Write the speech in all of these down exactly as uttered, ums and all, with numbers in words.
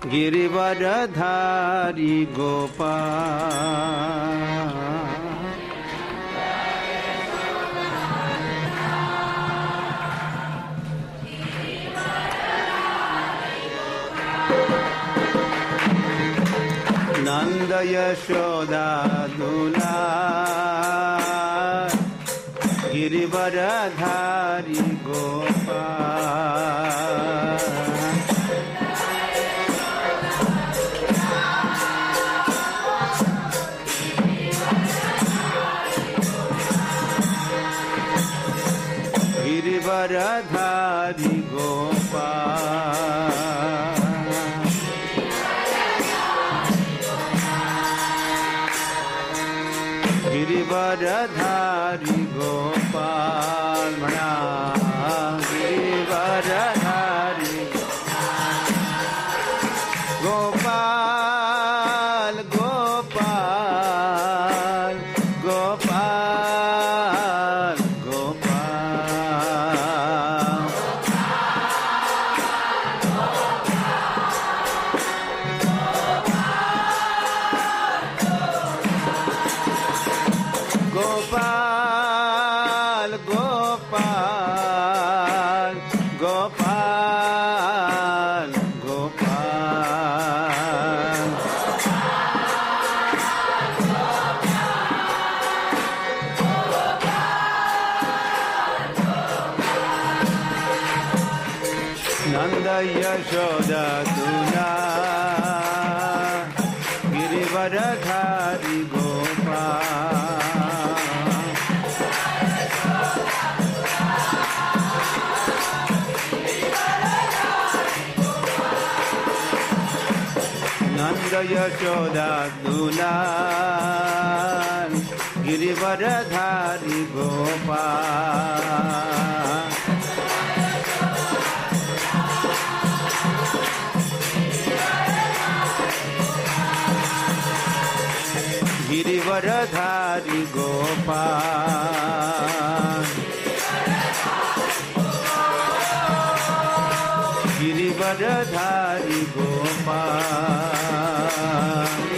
गिरिवरधारी गोपाल नंद यशोदा दुलार गिरिवरधारी गोपाल गिरिवरधारी गोपाल गिरिवरधारी गोपाल मणा गिरिवरधारी गोपाल गोपाल गोपाल गोपाल गोपाल गोपाल गोपाल नंद यशोदा दुलार गिरिवरधारी गोपाल नंद यशोदा दुलार गिरिवरधारी गोपाल गिरिवरधारी गोपाल गिरिवरधारी गोपाल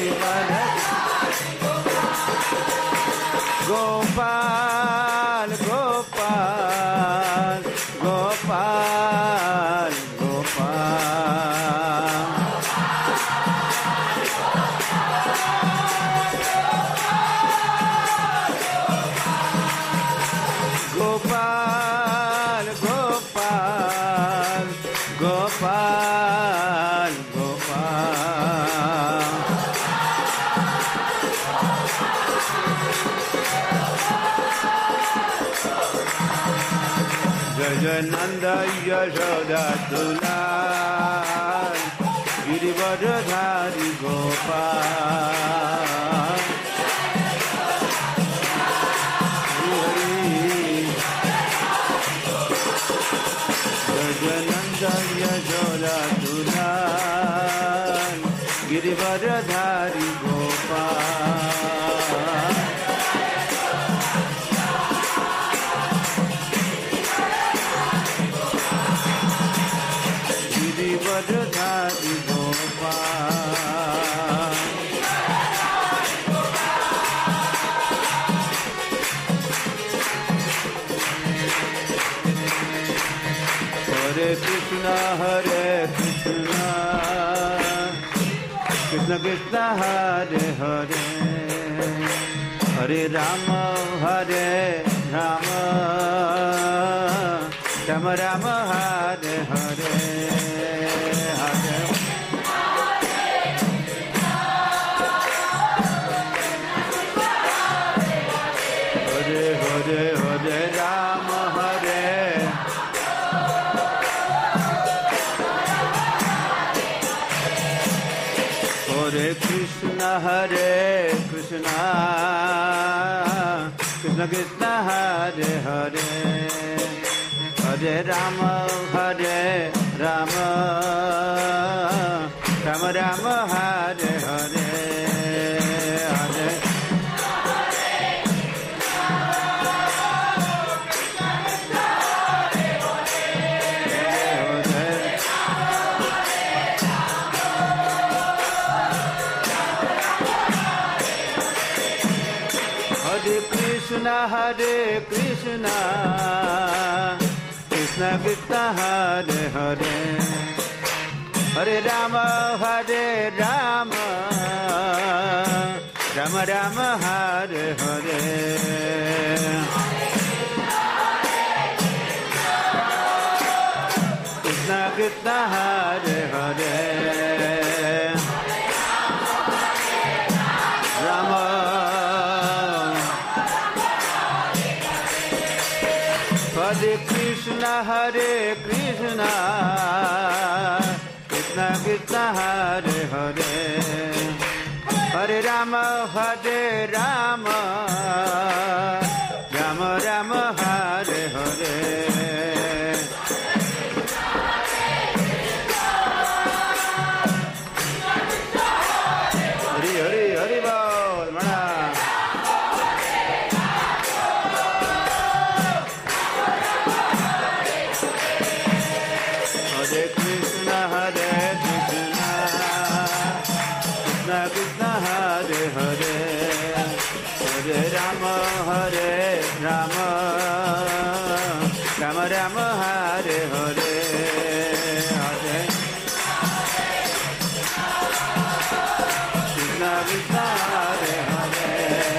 गोपाल गोपाल गोपाल गोपाल गोपाल गोपाल गोपाल जय जय नंद यशोदा दुलार गिरिवरधारी गोपाल नंद यशोदा दुलार गिरिवरधारी गोपाल गिरिवरधारी गोपाल हरे कृष्णा हरे कृष्णा कृष्ण कृष्ण हरे हरे हरे राम हरे राम राम राम हरे हरे हरे हरे हरे हरे राम हरे हरे कृष्ण हरे कृष्ण कृष्ण कृष्ण हरे हरे हरे राम हरे Ram Ram Ram Hare Hare Hare Hare Krishna, Krishna Krishna Hare Hare, Hare Rama Hare Rama, Rama Rama Hare Hare. Krishna Krishna Hare Hare, Rama Hare Krishna Hare Krishna, Krishna Krishna Hare Hare, Hare Rama Hare Rama, Rama Rama Hare Hare. Hari Hari Hari Bol Mana. Hare Krishna Hare Krishna, Krishna Krishna Hare Hare, Hare Rama Hare Rama, Rama Rama Hare Hare. Hare Krishna Krishna Hare Hare,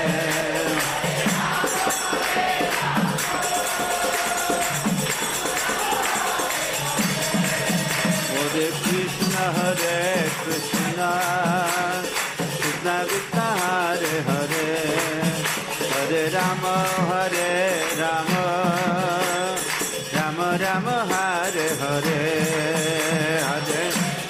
Hare Krishna Hare Krishna, Krishna Krishna Hare Hare, Hare Rama Hare Rama, Rama Rama Hare Hare. Hare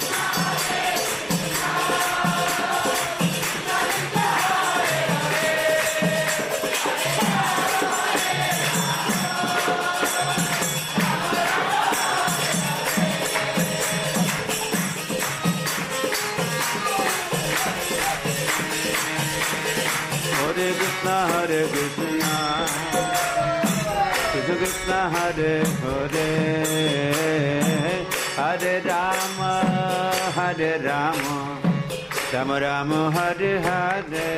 Hare Krishna Hare Krishna, Krishna Krishna Hare Hare, Hare Rama Hare Rama, Rama Rama Hare Hare.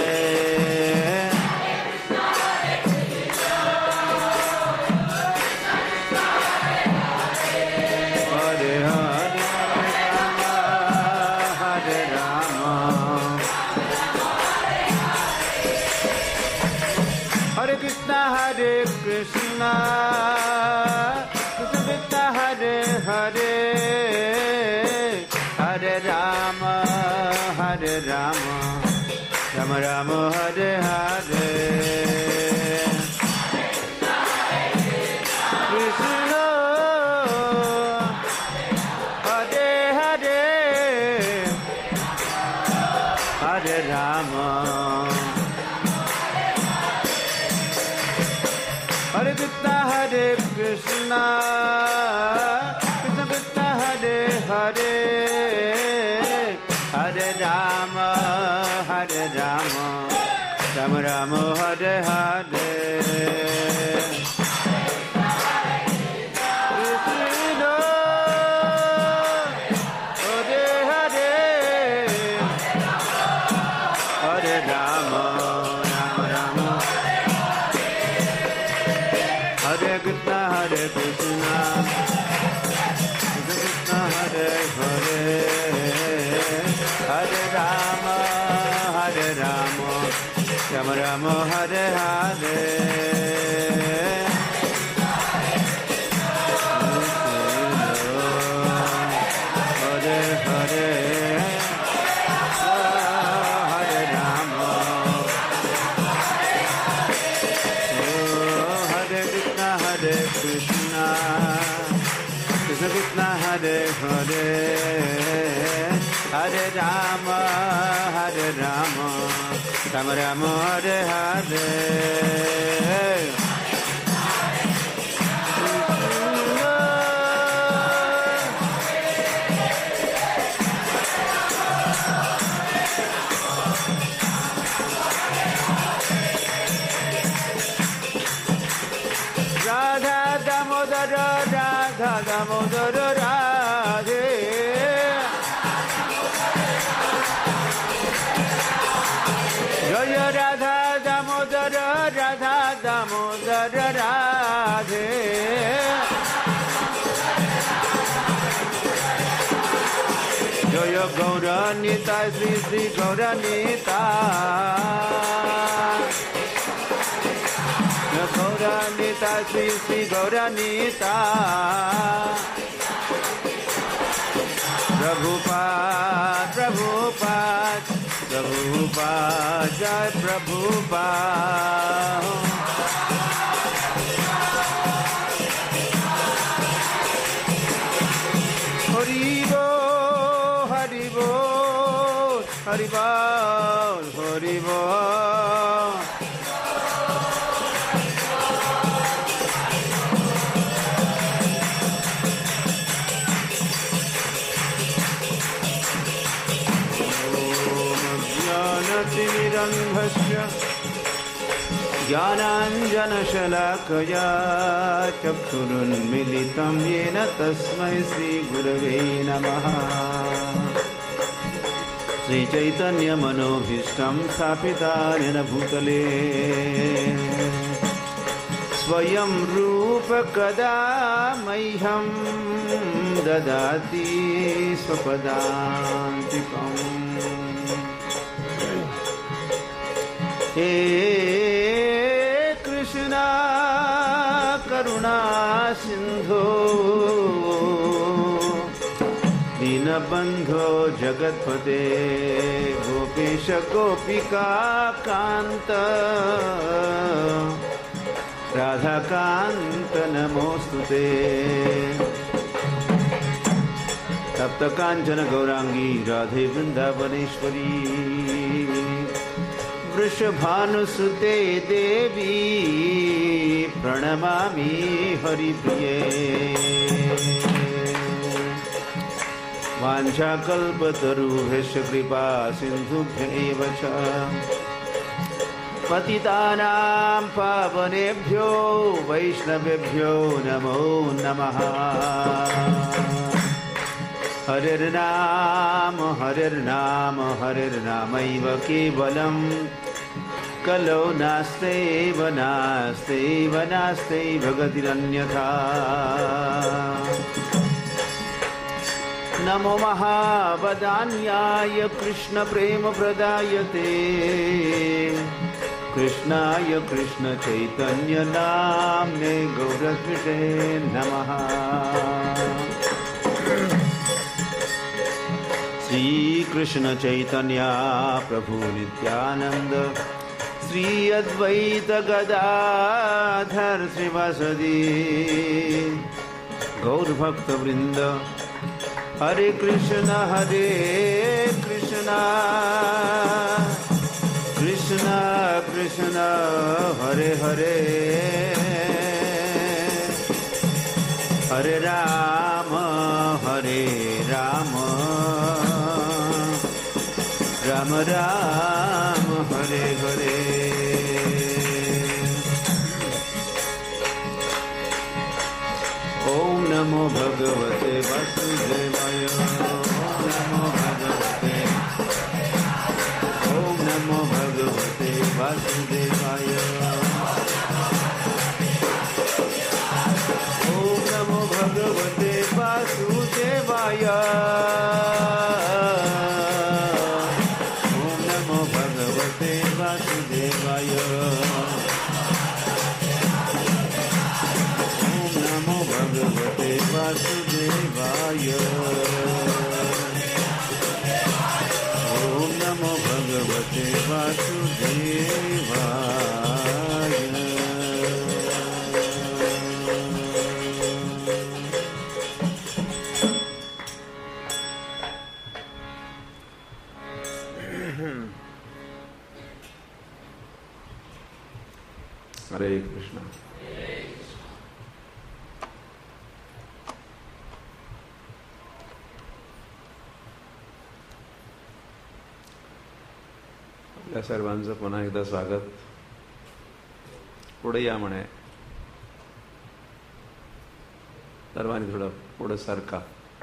Hare Hare Rama Hare Rama, Hare Krishna Hare Krishna, Krishna Krishna Hare Hare, Hare Rama Hare Rama, Rama Rama Hare Hare. Krishna Hare Hare, Hare Rama, Hare Krishna Hare Krishna, Krishna Krishna Hare Hare, Hare Rama Hare Rama, Rama Rama Hare Hare. Krishna Hare Hare, Hare Rama Rama Rama, Hare Krishna Hare Krishna, Krishna Krishna Hare Hare, Hare Rama Hare Rama, Rama Rama Hare Hare. Hare Hare, Hare Rama, Hare Krishna Hare Krishna, Krishna Krishna Hare Hare, Hare Rama Hare Rama, Rama Rama Hare Hare. Radha Damodara, Radha Damodara, Radhe. Jaya Radha Damodara, Radha Damodara. Gaura Nitai Shri Shri Gaura Nitai Gaura Nitai Shri Shri Gaura Nitai Prabhupada Prabhupada Prabhupada जय प्रभुपाद हरि बोल हरि बोल हरि बोल हरि बोल ज्ञानतिमिरन्धस्य ज्ञानाञ्जनशलाकया चक्षुरुन्मिलितं येन तस्मै श्रीगुरवे नमः श्रीचैतन्यमनोभीष्टं स्थापितानेन भूतले स्वयं रूप कदा मह्यं ददाति स्वपदान्तिकम् हे कृष्णा करुणा सिंधो दीनबंधो जगत्पते गोपेश गोपिका कांत राधाकांत नमोस्तुते तप्त कांचन गौरांगी राधे वृंदावनेश्वरी वृषभानुसुते देवी प्रणमामि हरिप्रिये वाञ्छाकल्पतरुभ्यश्च कृपा सिन्धुभ्यैव च पतितानां पावनेभ्यो वैष्णवेभ्यो नमो नमः हरिर्नाम हरिर्नाम हरिर्नामैव केवलम् कलौ नास्त्यैव नास्त्यैव नास्त्यैव गतिरन्यथा नमो महावदान्याय कृष्णप्रेमप्रदायते कृष्णाय कृष्णचैतन्यनाम्ने गौरद्विषे नमः श्री कृष्ण चैतन्य प्रभु नित्यानंद श्री अद्वैत गदाधर श्रीवासदि गौर भक्त वृंद हरे कृष्ण हरे कृष्ण कृष्ण कृष्ण हरे हरे हरे राम हरे राम राम राम हरे हरे ओम नमो भगवते वासुदेवाय ओम नमो भगवते ओम नमो भगवते वासुदेवाय ओम नमो भगवते वासुदेवाय वासुदेवाय ओम नमो भगवते वासुदेवाय ओम नमो भगवते वासुदेवाय हरे कृष्ण। आपल्या सर्वांचं पुन्हा एकदा स्वागत। पुढे या म्हणे, सर्वांनी थोडं पुढे सरका,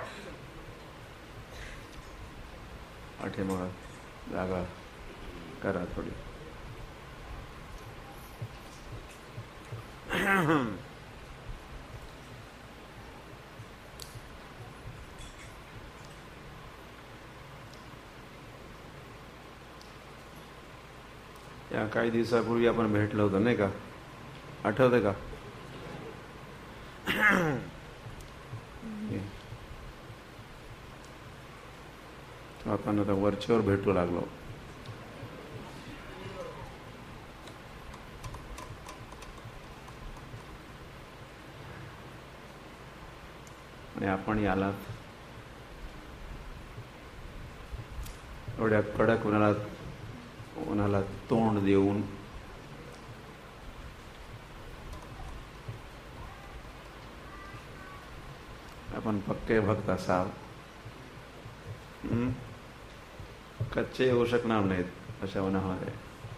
पाठीमागं जागा करा थोडी। त्या काही दिवसापूर्वी आपण भेटलो होतो नाही का, आठवतं का? आपण आता वरच्यावर भेटू लागलो. आणि आपण याला एवढ्या कडक उन्हाला उन्हाला तोंड देऊन आपण पक्के भक्त असाल, कच्चे येऊ शकणार नाहीत अशा उन्हामध्ये.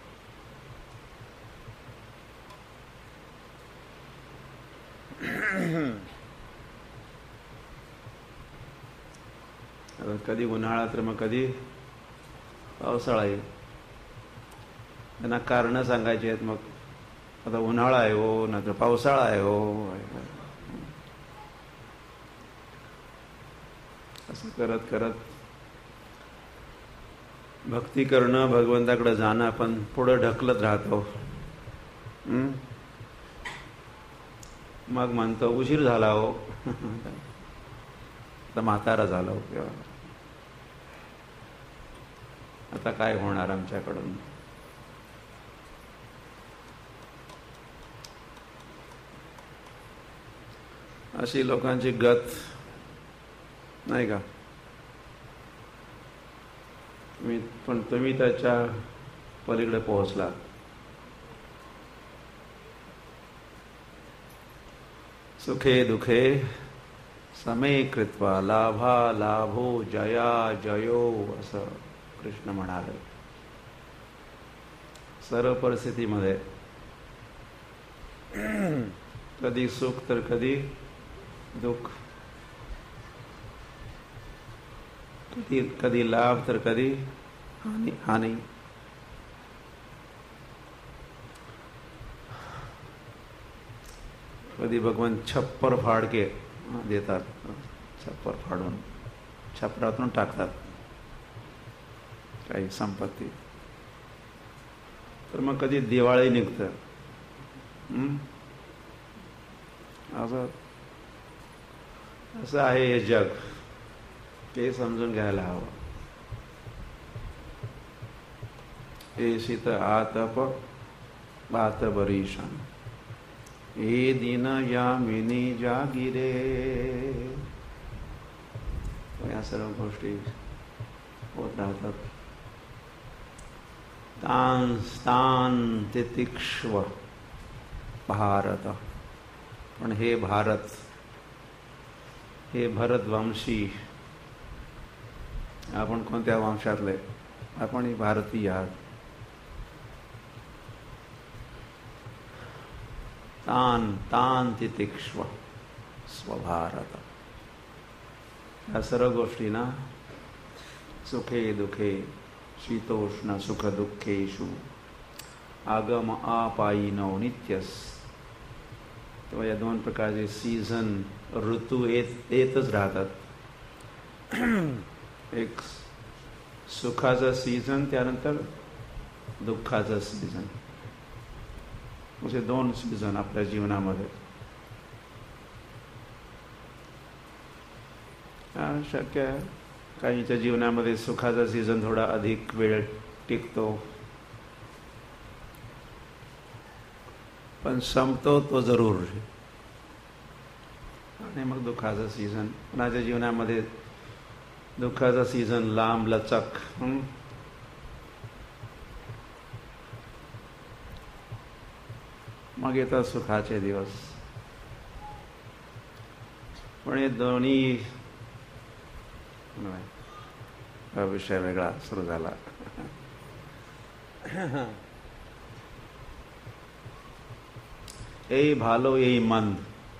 कधी उन्हाळा तर मग कधी पावसाळा येईल. त्यांना कारण सांगायची आहेत. मग आता उन्हाळा आहे हो, ना तर पावसाळा आहे हो, असं करत करत भक्ती करणं, भगवंताकडे जाणं आपण पुढं ढकलत राहतो. मग म्हणतो उशीर झाला हो, आता म्हातारा झाला हो, किंवा आता काय होणार आमच्याकडून. अशी लोकांची गत नाही का. मी पण तुम्ही त्याच्या पलीकडे पोहोचला. सुखे दुखे समे कृत्वा लाभा लाभो जया जयो, असं कृष्ण म्हणाले. सर्व परिस्थितीमध्ये कधी सुख तर कधी दुःख, कधी कधी लाभ तर कधी हानी हानी. कधी भगवान छप्पर फाडके देतात, छप्पर फाडून छपरातून टाकतात काही संपत्ती. तर मग कधी दिवाळी निघतं. असं असं आहे हे जग, ते समजून घ्यायला हवं. हे शीत आतप बात बरीशान, हे दिन यामिनी जागिरे. या सर्व गोष्टी होत राहतात. तान स्थान तितिक्ष्व भारत. पण हे भारत, हे भरतवंशी, आपण कोणत्या वंशातले? आपण ही भारतीय आहात. तान तान तितिक्ष्व स्वभारत. या सर्व गोष्टी ना, सुखे दुखे शीतोष्ण सुख दुःखेषु आगम आपायिनो नित्यस. तेव्हा या दोन प्रकारचे सीझन, ऋतू येत येतच राहतात. एक सुखाचा सीझन, त्यानंतर दुःखाचा सीझन, असे दोन सीझन आपल्या जीवनामध्ये. शक्य आहे काहींच्या जीवनामध्ये सुखाचा सीझन थोडा अधिक वेळ टिकतो, पण संपतो तो जरूर. आणि मग दुःखाचा सीझन, माझ्या जीवनामध्ये दुःखाचा सीझन लांब लचक. मग येतात सुखाचे दिवस. पण हे दोन्ही, हा विषय वेगळा सुरू झाला. यही भालो यही मंद,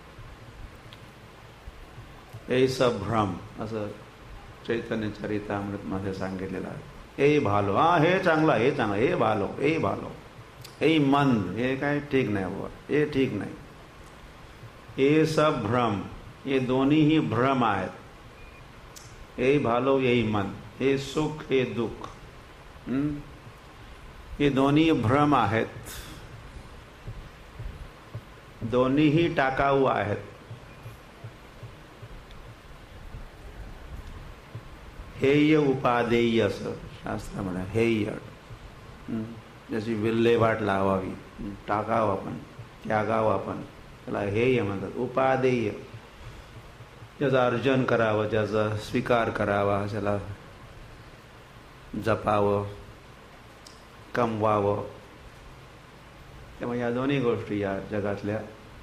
यही सब भ्रम, असं चैतन्य चरितामृत मध्ये सांगितलेलं आहे. यही भालो, हा हे चांगला, हे चांगला, हे भालो, हे भालो. यही मंद, हे काय ठीक नाही बाबा, हे ठीक नाही. ये सब भ्रम, ये दोन्ही ही भ्रम आहेत. यही भालो यही मंद, हे सुख हे दुःख, हे दोन्ही भ्रम आहेत, दोन्हीही टाकाऊ आहेत. हेय उपादेय असं शास्त्र म्हणा. हेय जशी विल्हेवाट लावावी, टाकावं आपण, त्यागावं आपण, त्याला हेय म्हणतात. उपादेय ज्याचं अर्जन करावं, ज्याचा स्वीकार करावा, ज्याला जपावं, कमवावं. त्यामुळे या दोन्ही गोष्टी या जगातल्या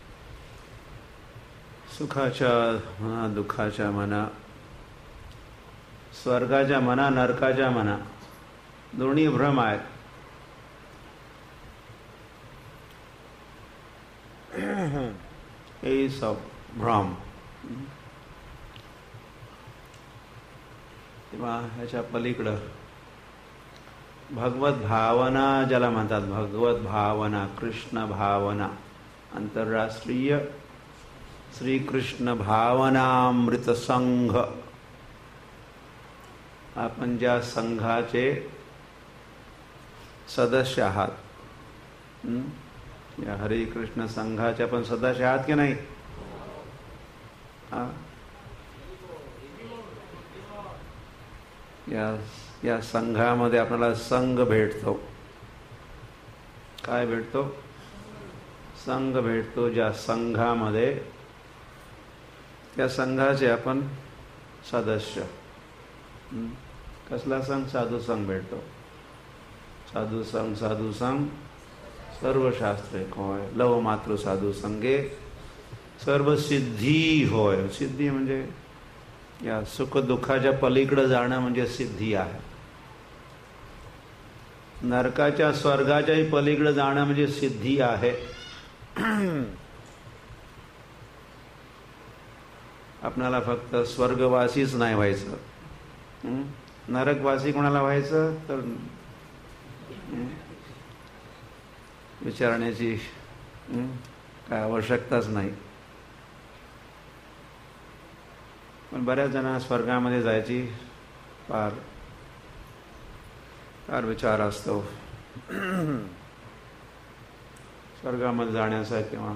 सुखाच्या म्हणा, दुःखाच्या म्हणा, स्वर्गाच्या म्हणा, नरकाच्या म्हणा, दोन्ही भ्रम आहेत. हे सब भ्रम. तेव्हा ह्याच्या पलीकडं भगवत भावना ज्याला म्हणतात, भगवत भावना, कृष्ण भावना, आंतरराष्ट्रीय श्रीकृष्ण भावनामृत संघ. आपण ज्या संघाचे सदस्य आहात, या हरे कृष्ण संघाचे आपण सदस्य आहात की नाही? या या संघामध्ये आपल्याला संघ भेटतो. काय भेटतो? संघ भेटतो. ज्या संघामध्ये, त्या संघाचे आपण सदस्य. कसला संघ? साधू संघ भेटतो. साधू संघ, साधू संघ सर्व शास्त्रे होय. लव मातृ साधू संघे सर्व सिद्धी होय. सिद्धी म्हणजे या सुख दुःखाच्या पलीकडे जाणं म्हणजे सिद्धी आहे. नरकाच्या स्वर्गाच्याही पलीकडे जाणं म्हणजे सिद्धी आहे. आपणाला फक्त स्वर्गवासीच नाही व्हायचं. नरकवासी कोणाला व्हायचं तर विचारण्याची काय आवश्यकताच नाही. पण बऱ्याच जणांना स्वर्गामध्ये जायची फार फार विचार असतो. स्वर्गामध्ये जाण्याचा किंवा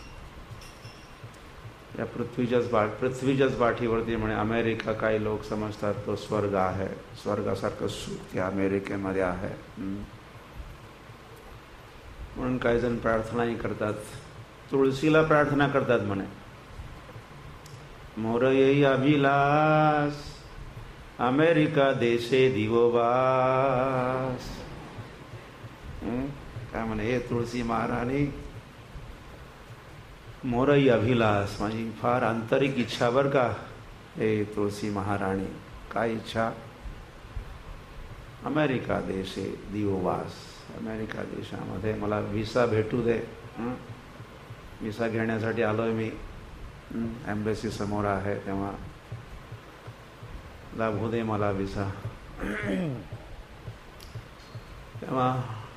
या पृथ्वीच्याच पाठ पृथ्वीच्याच पाठीवरती म्हणे अमेरिका काही लोक समजतात तो स्वर्ग आहे. स्वर्गासारखं सुख त्या अमेरिकेमध्ये आहे म्हणून काही जण प्रार्थनाही करतात. तुळशीला प्रार्थना करतात म्हणे, मोरयई अभिलाष अमेरिका देशे दिवोवास. काय म्हणे, हे तुळशी महाराणी, मोरई अभिलाष, माझी फार आंतरिक इच्छा बर का. हे तुळशी महाराणी, काय इच्छा? अमेरिका देशे दिवोवास, अमेरिका देशामध्ये मला व्हिसा भेटू दे. व्हिसा घेण्यासाठी आलोय मी. एम्बेसी समोर आहे, तेव्हा लाभू दे मला व्हिसा. तेव्हा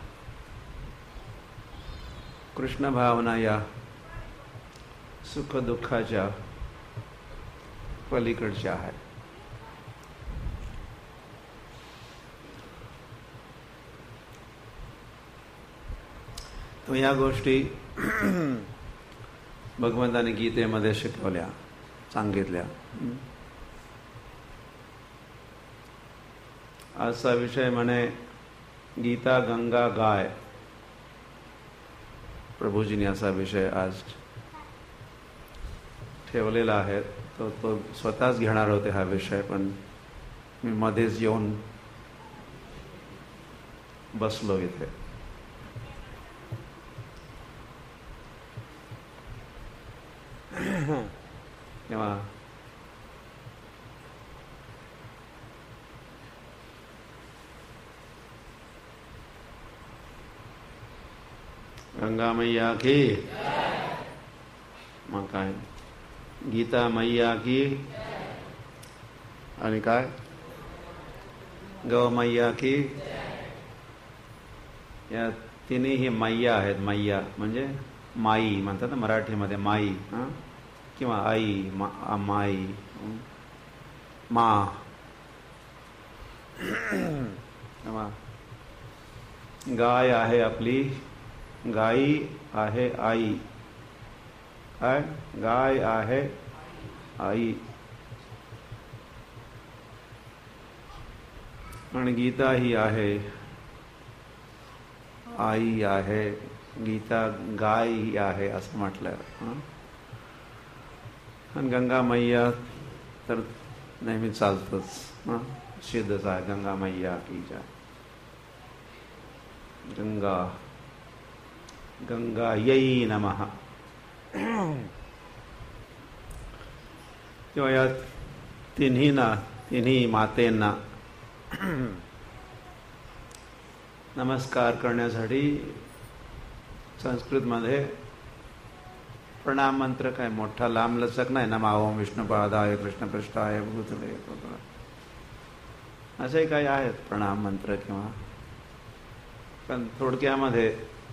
कृष्ण भावना या सुख दुःखाच्या पलीकडच्या आहे. तो या गोष्टी भगवंताने गीतेमध्ये शिकवल्या, सांगितल्या. आजचा विषय म्हणे गीता गंगा गाय. प्रभूजीने असा विषय आज ठेवलेला आहे. तो तो स्वतःच घेणार होते हा विषय, पण मी मध्येच येऊन बसलो इथे. तेव्हा गंगा मैया की, मग काय गीता मैया की, आणि काय गौ मैया की. या तिन्ही मैया आहेत. मैया म्हणजे माई म्हणतात ना मराठीमध्ये, माई हा किंवा आई, मा, माई, मा. गाय आहे आपली, गाई आहे आई. काय? गाय आहे आई. आणि गीता ही आहे, आई आहे. गीता गाय ही आहे असं म्हटलं. आणि गंगा मैया तर नेहमी चालतंच, सिद्धच आहे. गंगा मैया की जय. गंगा गंगा यै नमः. तेव्हा या तिन्ही ना तिन्ही मातेंना नमस्कार करण्यासाठी संस्कृतमध्ये प्रणाम मंत्र काय मोठा लांब लचक नाही. नमः ओम विष्णुपादाय कृष्णपृष्ठाय भूतले असे काही आहेत प्रणाम मंत्र किंवा. पण थोडक्यामध्ये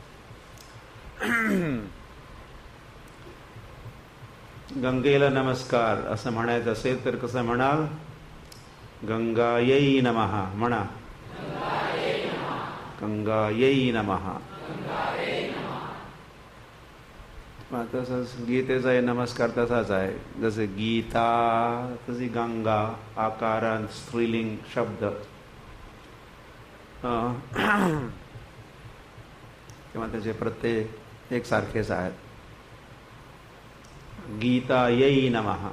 गंगेला नमस्कार असं म्हणायचं असेल तर कसं म्हणाल? गंगायै नमः म्हणा. गंगायै नमः. तसंच गीतेचा नमस्कार तसाच आहे. जसे गीता तशी गंगा आकारांत स्त्रीलिंग शब्द किंवा त्याचे प्रत्यय एकसारखेच आहेत. गीतायै नमः.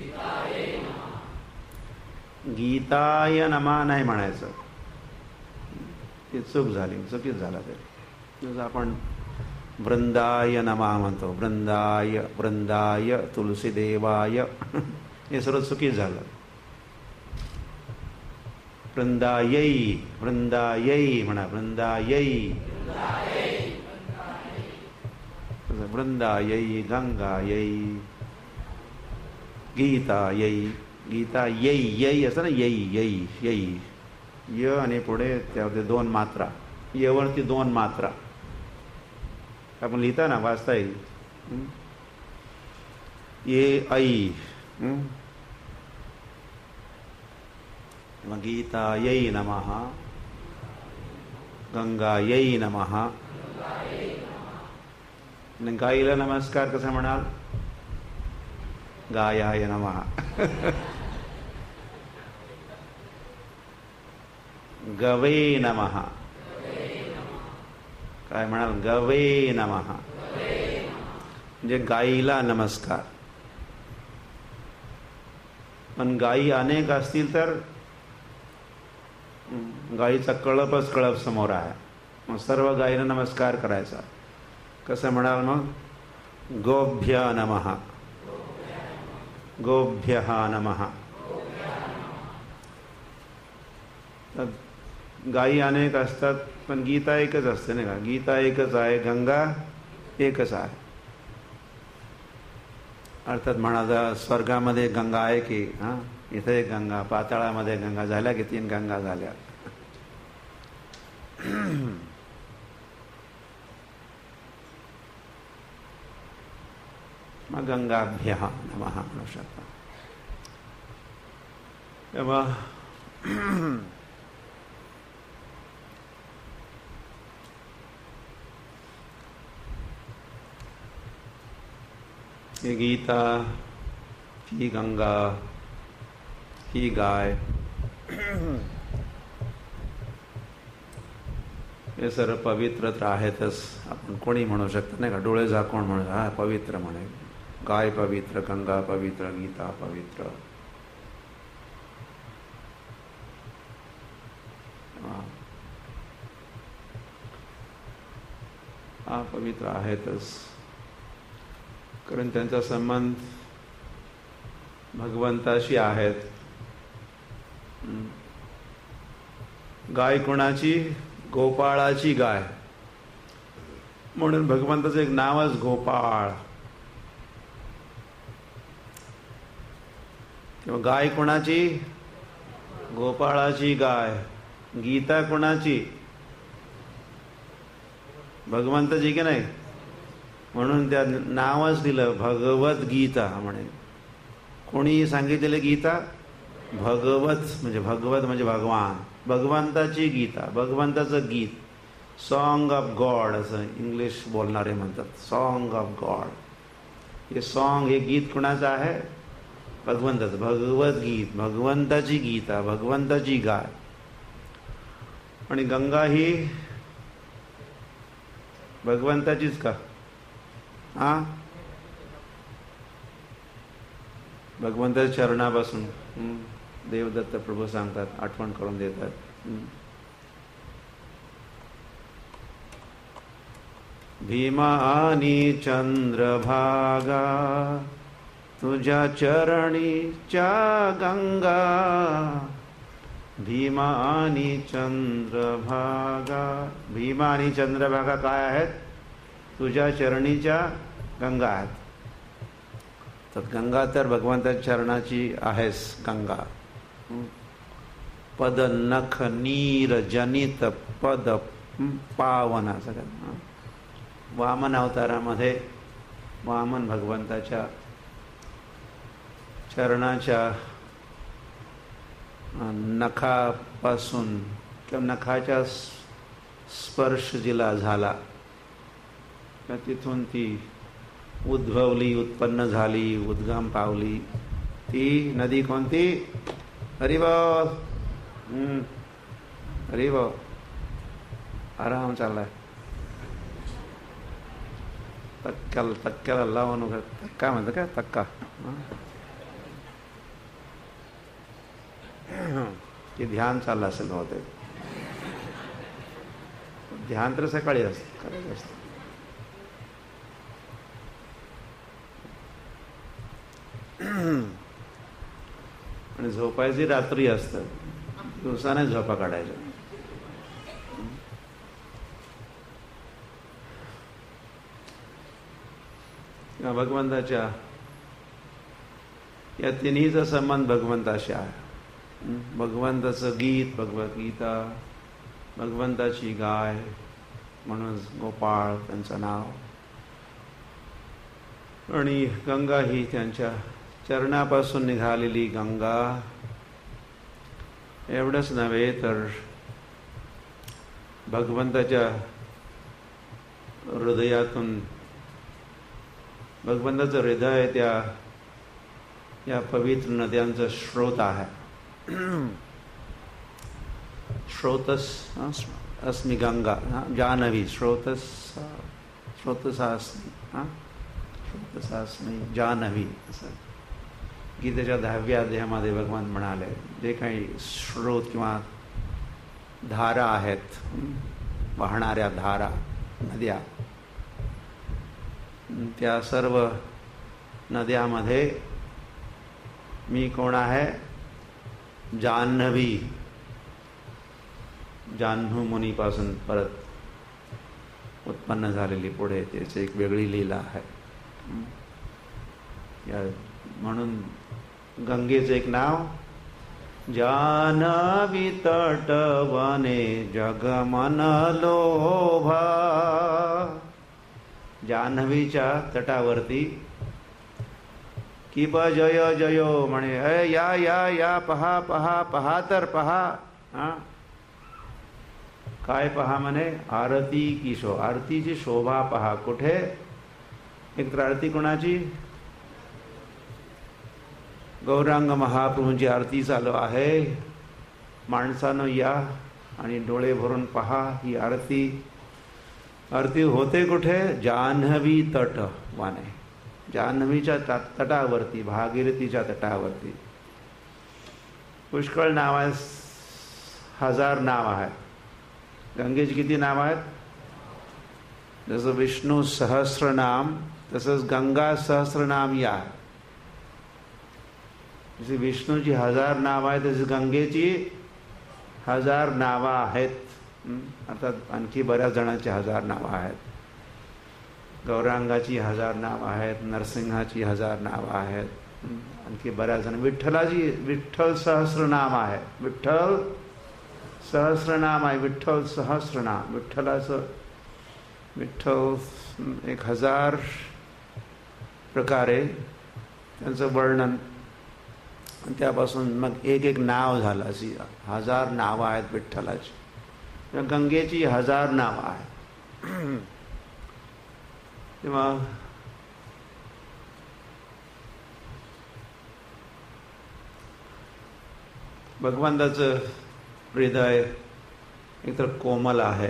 गीताय नमः नाही म्हणायचं, ती चूक झाली, चुकीच झाला तरी. जसं आपण वृंदाय नमः म्हणतो, वृंदाय वृंदाय तुलसी देवाय, हे सर्व चुकीच झालं. वृंदायै वृंदायै म्हणा. वृंदायै वृंदायै गंगायै गीतायै. गीता यै यै असं ना, यै यै यै य आणि पुढे त्यामध्ये दोन मात्रा, यवरती दोन मात्रा. आपण लिहिता ना, वाचता येईल. ये आई. गीतायै नमः. गंगायै नमः. गाईला नमस्कार कसं म्हणाल? गायाय नमः. गवे नमः. काय म्हणाल? गवे नमः. म्हणजे गाईला नमस्कार. पण गायी अनेक असतील तर गायीचा कळपच कळप समोर आहे. मग सर्व गायीला नमस्कार करायचा. कसं म्हणाल मग? गोभ्य नमः. गोभ्यः नमः. गायी अनेक असतात पण गीता एकच असते नाही का? गीता एकच आहे, गंगा एकच आहे. अर्थात म्हणाला स्वर्गामध्ये गंगा आहे की, हा इथे एक गंगा, पाताळामध्ये गंगा झाल्या की तीन गंगा झाल्या. मग गंगाभ्यः नमः म्हणू शकता. तेव्हा ही गीता, ही गंगा, ही गाय, हे सर्व पवित्र तर आहेतच. आपण कोणी म्हणू शकतो नाही का? डोळे झाकून म्हणू, हा पवित्र म्हणे. गाय पवित्र, गंगा पवित्र, गीता पवित्र. हा पवित्र आहेतच, कारण त्यांचा संबंध भगवंताशी आहेत. गाय कोणाची? गोपाळाची गाय. म्हणून भगवंताचं एक नावच गोपाळ. किंवा गाय कोणाची? गोपाळाची गाय. गीता कोणाची? भगवंताची की नाही? म्हणून त्या नावच दिलं भगवत गीता म्हणे. कोणी सांगितलेलं गीता? भगवत म्हणजे भगवत म्हणजे भगवान, भगवंताची गीता, भगवंताचं गीत. सॉन्ग ऑफ गॉड असं इंग्लिश बोलणारे म्हणतात. Song of God. हे सॉन्ग, हे गीत कुणाचं आहे? भगवंताचं. भगवद्गीत, भगवंताची गीता, भगवंताची गाय. आणि गंगा ही भगवंताचीच का? हा, भगवंताच्या चरणापासून देवदत्त प्रभू सांगतात, आठवण करून देतात. भीमा आणि चंद्रभागा तुझ्या चरणीच्या गंगा. भीमा आणि चंद्रभागा. भीमा आणि चंद्रभागा काय आहेत? तुझ्या चरणीच्या गंगा आहेत. तर गंगा तर भगवंताच्या चरणाची आहेस गंगा. पद नख नीर जनित पद पावन. सगळं वामन अवतारामध्ये वामन भगवंताच्या चरणाच्या नखापासून किंवा नखाच्या स्पर्श जिला झाला तिथून ती उद्भवली, उत्पन्न झाली, उद्गम पावली. ती नदी कोणती? हरिबोल. हम्म हरिबोल. आराम चाललाय. तक्क्याला तक्क्याला लावून तक्का म्हणतं का? तक्का. ते ध्यान चाललं असेल होते. ध्यान तर सकाळी असत करायचं असतं. आणि झोपायची रात्री असतं, दिवसाने झोपा काढायच्या. या भगवंताच्या या तिन्हीचा संबंध भगवंताशी आहे. भगवंताचं गीत, भगवद्गीता, भगवंताची गाय म्हणून गोपाळ त्यांचं नाव. आणि गंगा ही त्यांच्या चरणापासून निघालेली गंगा. एवढंच नव्हे तर भगवंताच्या हृदयातून, भगवंताचं हृदय त्या या पवित्र नद्यांचा स्रोत आहे. स्रोतस अस्मि गंगा जानवी. स्रोतस स्रोतसास्मि स्रोतसास्मि जानवी. असं गीतेच्या दहाव्या अध्यायामध्ये भगवान म्हणाले, जे काही स्रोत किंवा धारा आहेत, वाहणाऱ्या धारा, नद्या, त्या सर्व नद्यामध्ये मी कोण आहे? जान्हवी. जान्हू मुनीपासून परत उत्पन्न झालेली पुढे त्याची एक वेगळी लीला आहे. या म्हणून गंगेचं एक नाव जान्हवी तटवने जगमन लोभा. जान्हवीच्या तटावरती की ब जय जयो म्हणे, अय या या या पहा पहा पहा तर पहा. हा काय पहा म्हणे? आरती की शो आरतीची शोभा पहा. कुठे? एक तर आरती कोणाची? गौरांग महाप्रभूंची आरती चालू आहे. माणसानं या आणि डोळे भरून पहा ही आरती. आरती होते कुठे? जान्हवी तट वाने. जान्हवीच्या तटावरती, भागीरथीच्या तटावरती. पुष्कळ नाव आहेत, हजार नाव आहेत. गंगेची किती नाव आहेत? जसं विष्णू सहस्रनाम तसंच गंगा सहस्रनाम या. जशी विष्णूची हजार नावं आहेत तशी गंगेची हजार नावं आहेत. अर्थात आणखी बऱ्याच जणांची हजार नावं आहेत. गौरांगाची हजार नावं आहेत, नरसिंहाची हजार नावं आहेत, आणखी बऱ्याच जण. विठ्ठलाची विठ्ठल सहस्रनाम आहे. विठ्ठल सहस्रनाम आहे. विठ्ठल सहस्रनाम. विठ्ठलाचं विठ्ठल एक हजार प्रकारे त्यांचं वर्णन. त्यापासून मग एक एक नाव झालं. अशी हजार नावं आहेत विठ्ठलाची. गंगेची हजार नावं आहेत. तेव्हा भगवंताचं हृदय एकतर कोमल आहे.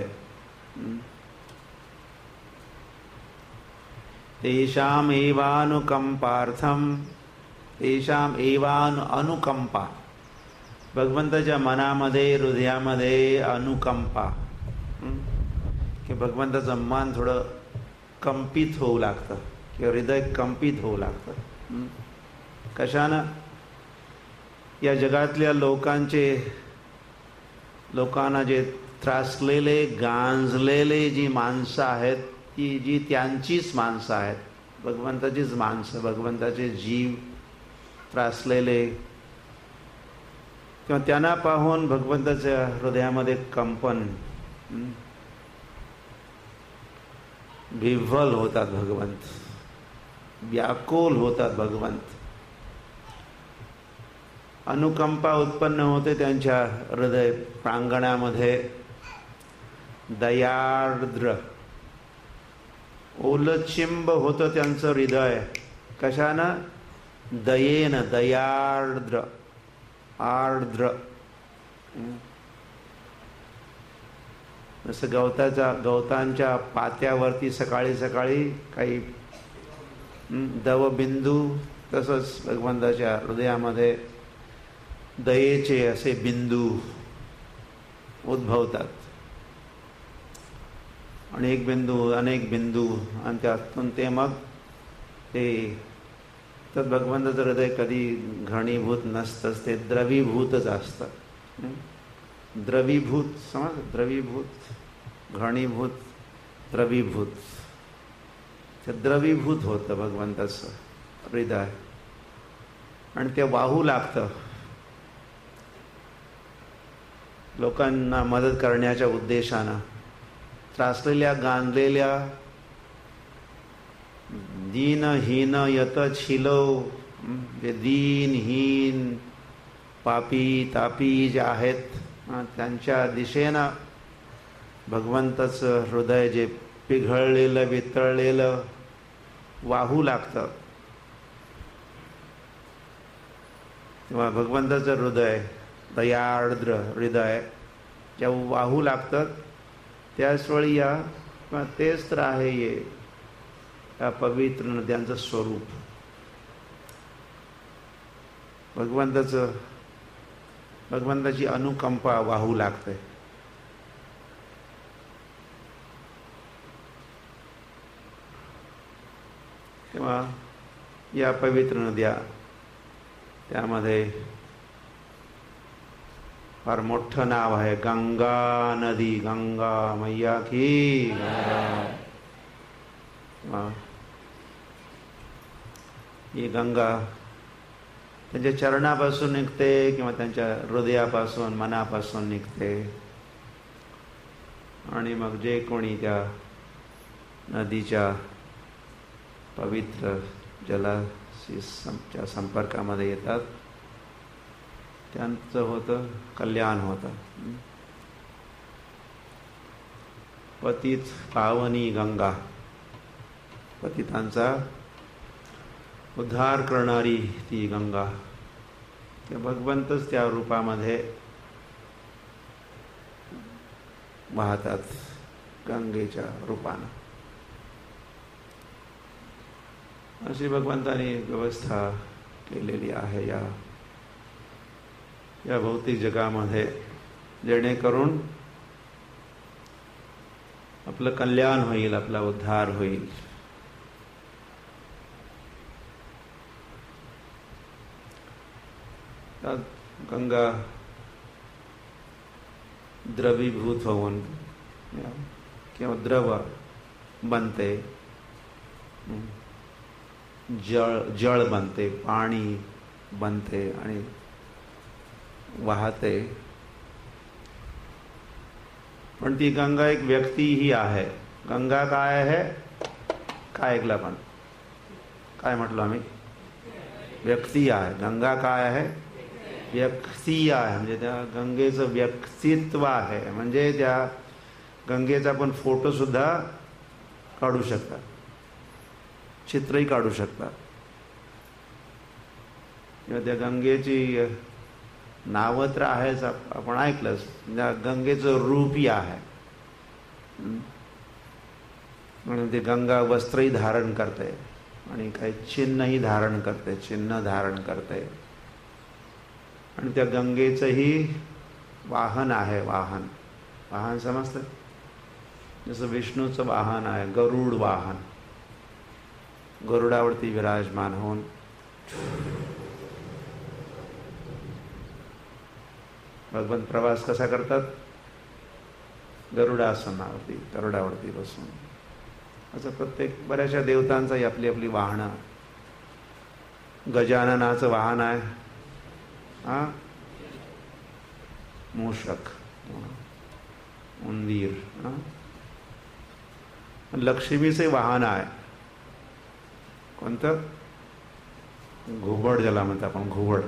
तेषाम एवानुकंपार्थम तेषाम एवानु अनुकंपा. भगवंताच्या मनामध्ये हृदयामध्ये अनुकंपा की भगवंताचं मन थोडं कंपित होऊ लागतं किंवा हृदय कंपित होऊ लागतं. कशानं? या जगातल्या लोकांचे लोकांना जे त्रासलेले गांजलेले जी माणसं आहेत ती जी त्यांचीच माणसं आहेत, भगवंताचीच माणसं, भगवंताचे जीव त्रासलेले, किंवा त्यांना पाहून भगवंताच्या हृदयामध्ये कंपन, विव्हल होतात भगवंत, व्याकुल होतात भगवंत. अनुकंपा उत्पन्न होते त्यांच्या हृदय प्रांगणामध्ये. दयार्द्र ओलचिंब होतं त्यांचं हृदय. कशानं? दयेनं. दयार्द्र आर्द्र. जसं गवताच्या गवतांच्या पात्यावरती सकाळी सकाळी काही दवबिंदू, तसंच भगवंताच्या हृदयामध्ये दयेचे असे बिंदू उद्भवतात. अनेक बिंदू अनेक बिंदू आणि त्यातून ते मग ते तर भगवंताचं हृदय कधी घणीभूत नसतंच, ते द्रवीभूतच असतं. द्रवीभूत समज, द्रवीभूत, घणीभूत, द्रवीभूत. ते द्रवीभूत होतं भगवंताचं हृदय आणि ते वाहू लागतं. लोकांना मदत करण्याच्या उद्देशानं, त्रासलेल्या गांजलेल्या दीनहीन यतछिलो, जे दीनहीन पापी तापी जे आहेत त्यांच्या दिशेनं भगवंताचं हृदय जे पिघळलेलं वितळलेलं वाहू लागतं. तेव्हा भगवंताचं हृदय, दयार्द्र हृदय जेव्हा वाहू लागतं त्याचवेळी या तेच तर आहे ये या पवित्र नद्यांचं स्वरूप. भगवंताचं भगवंताची अनुकंपा वाहू लागते. तेव्हा या पवित्र नद्या, त्यामध्ये फार मोठं नाव आहे गंगा नदी. गंगा मैया की गंगा. ही गंगा त्यांच्या चरणापासून निघते किंवा त्यांच्या हृदयापासून मनापासून निघते आणि मग जे कोणी त्या नदीच्या पवित्र जलाशी च्या संपर्कामध्ये येतात त्यांचं होतं कल्याण होतं. पतित पावनी गंगा, पतितांचा उद्धार करणारी ती गंगा. त्या भगवंतच त्या रूपामध्ये वाहतात गंगेच्या रूपानं. अशी भगवंताने व्यवस्था केलेली आहे या या भौतिक जगामध्ये, जेणेकरून आपलं कल्याण होईल, आपला उद्धार होईल. गंगा द्रवीभूत होऊन किंवा द्रव बनते, जळ जळ बनते, पाणी बनते आणि वाहते. पण ती गंगा एक व्यक्ती ही आहे. गंगा काय आहे? काय ऐकलं आपण? काय म्हटलं आम्ही? व्यक्ती आहे. गंगा काय आहे? व्यक्ती आहे, म्हणजे त्या गंगेचं व्यक्तित्व आहे. म्हणजे त्या गंगेचा आपण फोटो सुद्धा काढू शकतात, चित्रही काढू शकतात. किंवा त्या गंगेची नावं तर आहेच, आपण ऐकलंच. त्या गंगेचं रूपही आहे. म्हणून ते गंगा वस्त्रही धारण करते आणि काही चिन्हही धारण करते, चिन्ह धारण करते. आणि त्या गंगेचंही वाहन आहे. वाहन वाहन समजतं, जसं विष्णूचं वाहन आहे गरुड वाहन. गरुडावरती विराजमान होऊन भगवान प्रवास कसा करतात? गरुडासनावरती, गरुडावरती बसून. असं प्रत्येक बऱ्याचशा देवतांचाही आपली आपली वाहनं. गजाननाचं वाहन आहे हा मूषक, उंदीर. हा लक्ष्मीचे वाहन आहे कोणतं? घुबड, ज्याला म्हणतो आपण घुबड.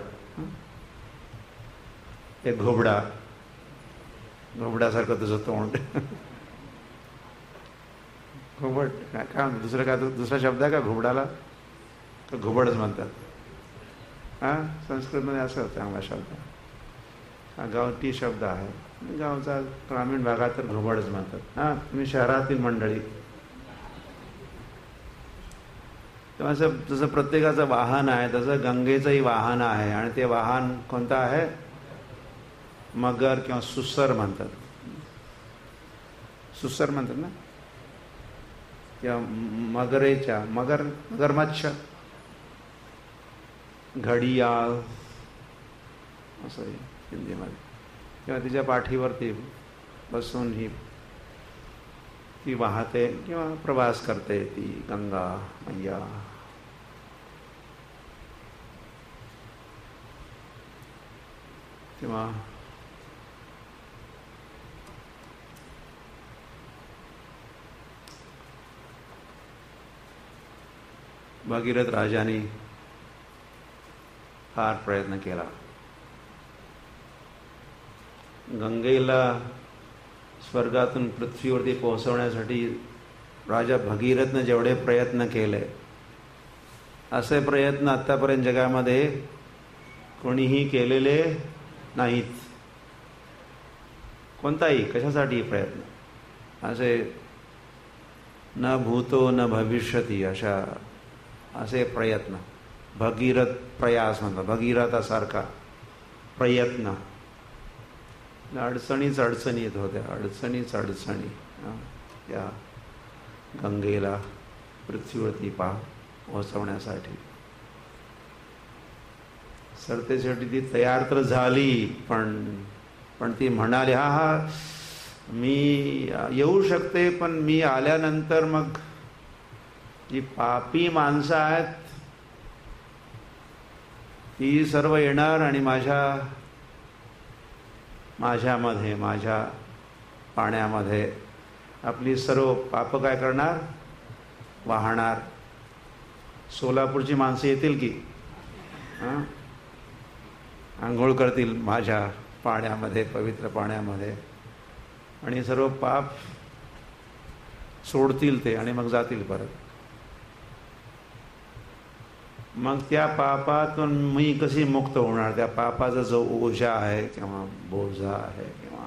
एक घोबडा, घोबड्यासारखं तुझं तोंड. घुबड काय काय म्हणतात? दुसरं काय, दुसरा शब्द आहे का घुबडाला? तर घुबडच म्हणतात. हा संस्कृतमध्ये असं चांगला शब्द, हा गावठी शब्द आहे. गावचा ग्रामीण भागात तर घुबडच म्हणतात. हा तुम्ही शहरातील मंडळी, तेव्हा असं जसं प्रत्येकाचं वाहन आहे तसं गंगेचंही वाहन आहे. आणि ते वाहन कोणतं आहे? मगर किंवा सुसर म्हणतात. सुसर म्हणतात ना, किंवा मगरेच्या, मगर मगरमच्छ, घडियाळ असं हिंदीमध्ये. किंवा तिच्या पाठीवरती बसून ही ती वाहते किंवा प्रवास करते ती गंगा मैया. तेव्हा भगीरथ राजाने फार प्रयत्न केला. गंगेला स्वर्गातून पृथ्वीवरती पोहोचवण्यासाठी राजा भगीरथने जेवढे प्रयत्न केले, असे प्रयत्न आतापर्यंत जगामध्ये कोणीही केलेले नाहीत. कोणताही कशासाठी प्रयत्न असे न भूतो न भविष्यती अशा असे प्रयत्न, भगीरथ प्रयास म्हणतात, भगीरथासारखा प्रयत्न. अडचणीच अडचणी येत होत्या, अडचणीच अडचणी या गंगेला पृथ्वीवरती पा पोहोचवण्यासाठी. सरतेसाठी ती तयार तर झाली, पण पण ती म्हणाली हा हा मी येऊ शकते, पण मी आल्यानंतर मग जी पापी माणसं आहेत ती सर्व येणार आणि माझ्या माझ्यामध्ये माझ्या पाण्यामध्ये आपली सर्व पाप काय करणार? वाहणार. सोलापूरची माणसं येतील की हां आंघोळ करतील माझ्या पाण्यामध्ये, पवित्र पाण्यामध्ये, आणि सर्व पाप सोडतील ते आणि मग जातील परत. मग त्या पापातून मी कशी मुक्त होणार? त्या पापाचा जो ओझा आहे किंवा बोजा आहे किंवा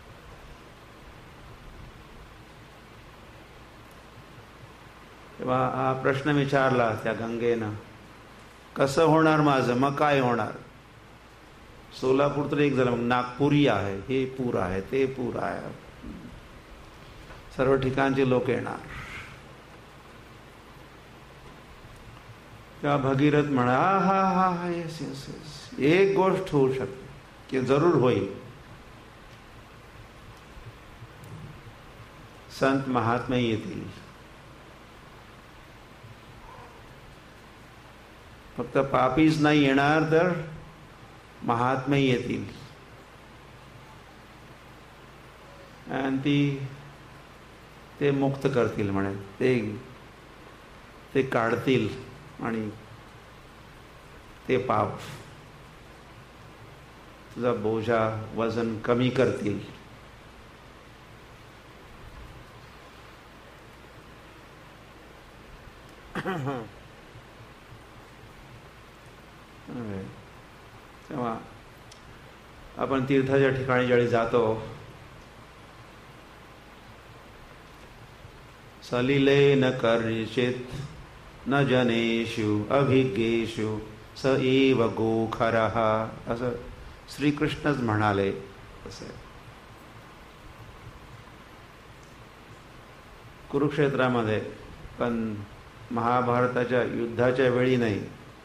तेव्हा हा प्रश्न विचारला त्या गंगेनं, कसं होणार माझं? मग काय होणार? सोलापूर तर एक झालं, मग नागपुरी आहे, हे पूर आहे, ते पूर आहे, सर्व ठिकाणचे लोक येणार. तेव्हा भगीरथ म्हणा हा हा हा हा येस येस येस एक गोष्ट होऊ शकते की जरूर होईल. संत महात्मे येतील, फक्त पापीच नाही येणार तर महात्मे येतील आणि ती ते मुक्त करतील म्हणे, ते ते काढतील आणि ते पाप तुझा बोजा वजन कमी करतील. तेव्हा आपण तीर्थाच्या ठिकाणी ज्यावेळी जातो, सलिले न कर्षित न जनेषु अभिज्ञेषु स एव गोखरः, असं श्रीकृष्णच म्हणाले. असं कुरुक्षेत्रामध्ये, पण महाभारताच्या युद्धाच्या वेळी नाही.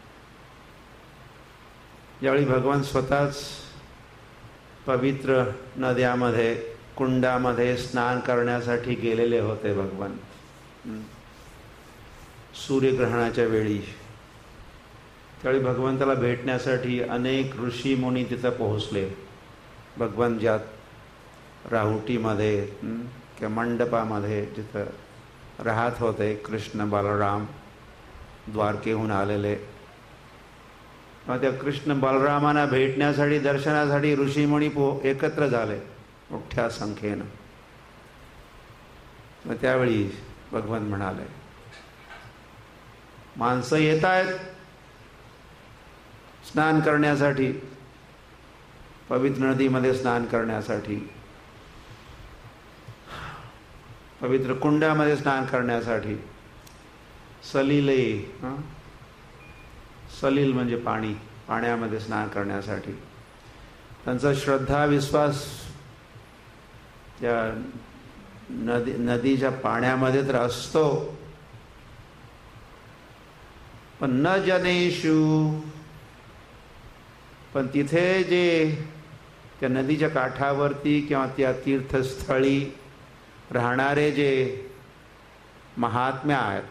ज्यावेळी भगवान स्वतःच पवित्र नद्यामध्ये कुंडामध्ये स्नान करण्यासाठी गेलेले होते भगवान सूर्यग्रहणाच्या वेळी, त्यावेळी भगवंताला भेटण्यासाठी अनेक ऋषी मुनी तिथं पोहोचले. भगवान ज्या राहुटीमध्ये किंवा मंडपामध्ये जिथं राहत होते कृष्ण बलराम द्वारकेहून आलेले, त्या कृष्ण बलरामांना भेटण्यासाठी दर्शनासाठी ऋषीमुनी पो एकत्र झाले मोठ्या संख्येनं. मग त्यावेळी भगवान म्हणाले, माणसं येत आहेत स्नान करण्यासाठी, पवित्र नदीमध्ये स्नान करण्यासाठी, पवित्र कुंडामध्ये स्नान करण्यासाठी. सलिले, सलील म्हणजे पाणी, पाण्यामध्ये स्नान करण्यासाठी. त्यांचा श्रद्धा विश्वास त्या नदी नदीच्या पाण्यामध्ये तर असतो, पण न जनेषु, पण तिथे जे त्या नदीच्या काठावरती किंवा त्या तीर्थस्थळी राहणारे जे महात्म्य आहेत,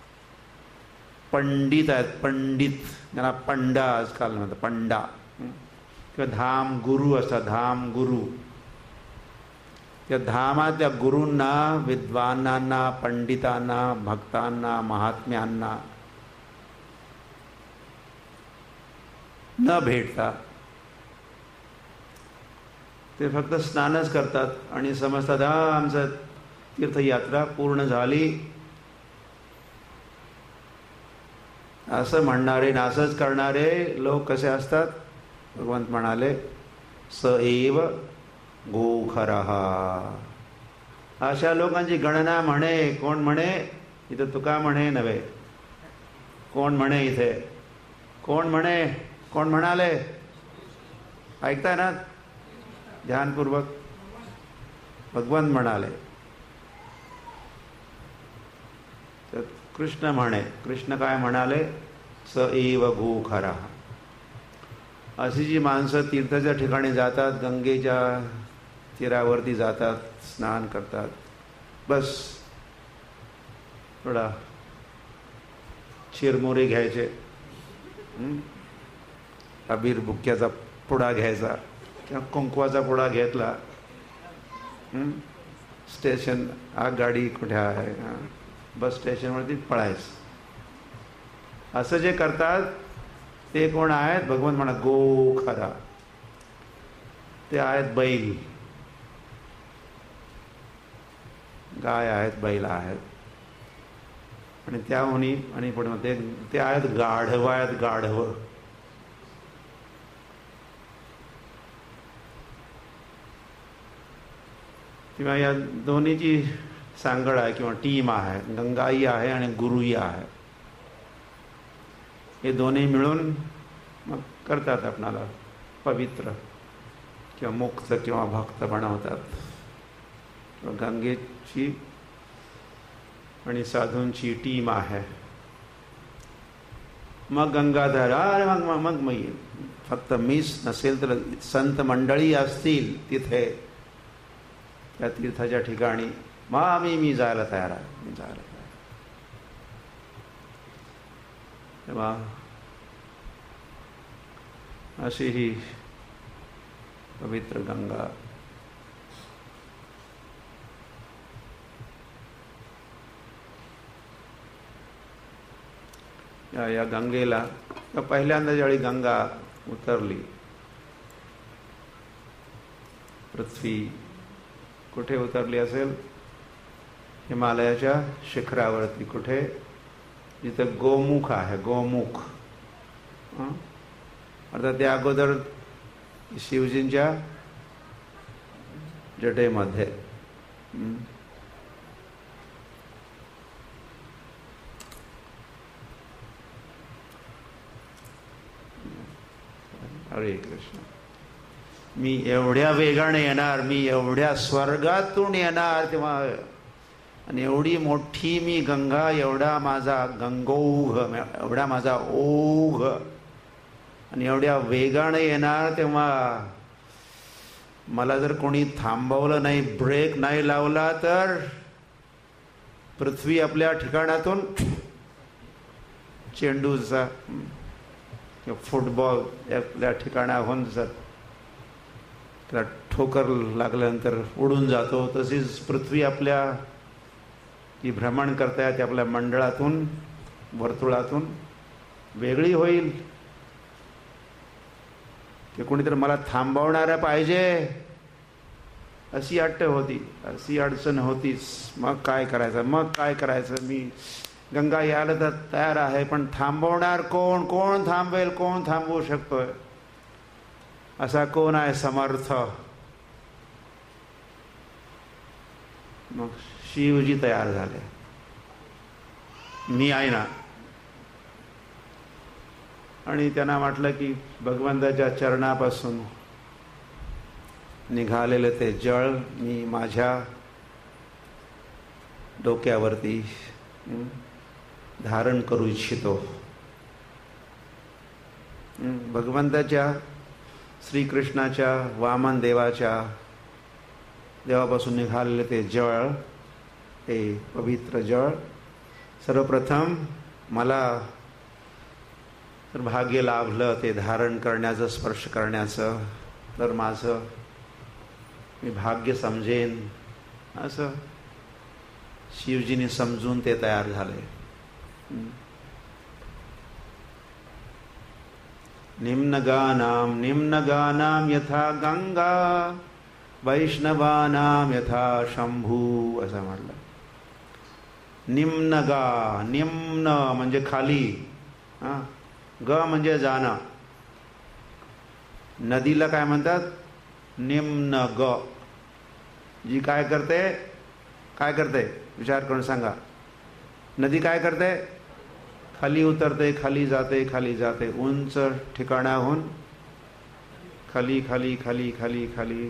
पंडित आहेत, पंडित ज्यांना पंडा आजकाल म्हणतात, पंडा किंवा धाम गुरु असतात, धाम गुरु. त्या धामात त्या गुरूंना, विद्वानांना, पंडितांना, भक्तांना, महात्म्यांना न भेटता ते फक्त स्नानच करतात आणि समजतात हा आमचं तीर्थयात्रा पूर्ण झाली, असं म्हणणारे, असंच करणारे लोक कसे असतात. भगवंत म्हणाले, स एव गोखरः. अशा लोकांची गणना म्हणे, कोण म्हणे इथं, तुका म्हणे नव्हे, कोण म्हणे इथे, कोण म्हणे, कोण म्हणाले, ऐकताय ना ध्यानपूर्वक. भगवंत म्हणाले, तर कृष्ण म्हणे, कृष्ण काय म्हणाले, स एव गोखरः. अशी जी माणसं तीर्थाच्या ठिकाणी जातात, गंगेच्या तीरावरती जातात, स्नान करतात, बस थोडा चिरमुरे घ्यायचे, अबीर बुक्क्याचा पुडा घ्यायचा किंवा कुंकवाचा पुडा घेतला, स्टेशन आगगाडी कुठे आहे, बस स्टेशनवरती पळायचं. असं जे करतात ते कोण आहेत, भगवंत म्हणा गोखरा, ते आहेत बैल, गाय आहेत, बैल आहेत. आणि त्याहूनही आणि पण ते ते आहेत गाढव, आहेत गाढव. किंवा या दोन्हीची सांगड आहे किंवा टीम आहे, गंगाई आहे आणि गुरुई आहे. हे दोन्ही मिळून मग करतात आपणाला पवित्र किंवा मुक्त किंवा भक्त बनवतात. गंगेची आणि साधूंची टीम आहे. मग गंगाधर, अरे मग मग मग फक्त मीच नसेल तर संत मंडळी असतील तिथे त्या तीर्थाच्या ठिकाणी, मग आम्ही मी जायला तयार आहे, मी जायला तयार. तेव्हा अशी ही पवित्र गंगा या या गंगेला पहिल्यांदा ज्यावेळी गंगा उतरली पृथ्वी कुठे उतरली असेल? हिमालयाच्या शिखरावरती. कुठे? जिथं गोमुख आहे, गोमुख. अर्थात त्या अगोदर शिवजींच्या जटेमध्ये. हरे कृष्ण. मी एवढ्या वेगाने येणार, मी एवढ्या स्वर्गातून येणार तेव्हा, आणि एवढी मोठी मी गंगा, एवढा माझा गंगोघ, एवढा माझा ओघ, आणि एवढ्या वेगाने येणार तेव्हा मला जर कोणी थांबवलं नाही, ब्रेक नाही लावला, तर पृथ्वी आपल्या ठिकाणातून चेंडूचा फुटबॉल आपल्या ठिकाणाहून जर त्याला ठोकर लागल्यानंतर उडून जातो, तशीच पृथ्वी आपल्या ती भ्रमण करतायत आपल्या मंडळातून, वर्तुळातून वेगळी होईल. की कोणीतरी मला थांबवणारा पाहिजे, अशी अट्ट होती, अशी अडचण होतीच. मग काय करायचं, मग काय करायचं? मी गंगा यायला तर तयार आहे, पण थांबवणार कोण? कोण थांबवेल? कोण थांबवू शकतोय? असा कोण आहे समर्थ? मग शिवजी तयार झाले. मी आहे ना. आणि त्यांना म्हटलं की भगवंताच्या चरणापासून निघालेले ते जळ मी माझ्या डोक्यावरती धारण करू इच्छितो. भगवंताच्या, श्रीकृष्णाच्या, वामन देवाच्या देवापासून निघालेले ते जळ, ते पवित्र जळ, सर्वप्रथम मला तर भाग्य लाभलं ते धारण करण्याचं, स्पर्श करण्याचं, तर माझं मी भाग्य समजेन, असं शिवजीने समजून ते तयार झाले. निम्नगानाम निम्नगानाम यथा गंगा, वैष्णवानाम यथा शंभू, असं म्हटलं. निम्नगा, निम्न म्हणजे खाली, हा, ग म्हणजे जाणं. नदीला काय म्हणतात? निम्न ग. जी काय करते? काय करते? विचार करून सांगा. नदी काय करते? खाली उतरते, खाली जाते, खाली जाते, उंच ठिकाणाहून खाली खाली खाली खाली खाली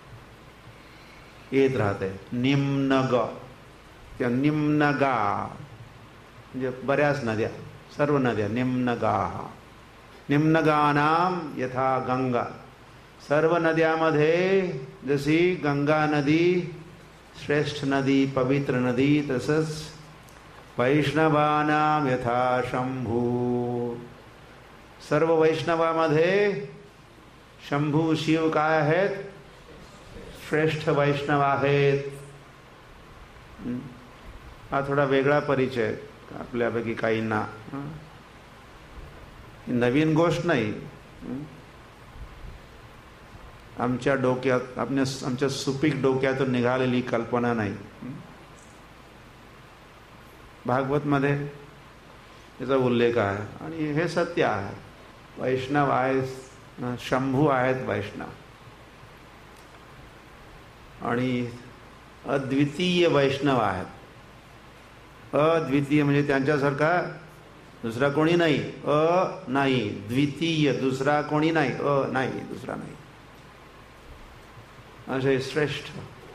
येत राहते. निम्न ग, त्या निम्न गा म्हणजे बऱ्याच नद्या, सर्व नद्या निम्नगा. निम्नगानाम यथा गंगा, सर्व नद्यामध्ये जशी गंगा नदी श्रेष्ठ नदी, पवित्र नदी, तसंच वैष्णवानाम यथा शंभू, सर्व वैष्णवामध्ये शंभू शिव काय आहेत? श्रेष्ठ वैष्णव आहेत. हा थोडा वेगळा परिचय आपल्यापैकी काहींना. नवीन गोष्ट नाही, आमच्या डोक्यात, आपल्या आमच्या सुपीक डोक्यातून निघालेली कल्पना नाही. भागवत मध्ये याचा उल्लेख आहे आणि हे सत्य आहे. वैष्णव आहेत, शंभू आहेत वैष्णव, आणि अद्वितीय वैष्णव आहेत. अद्वितीय म्हणजे त्यांच्यासारखा दुसरा कोणी नाही. अ नाही, द्वितीय, दुसरा कोणी नाही. अ नाही, दुसरा नाही, असे श्रेष्ठ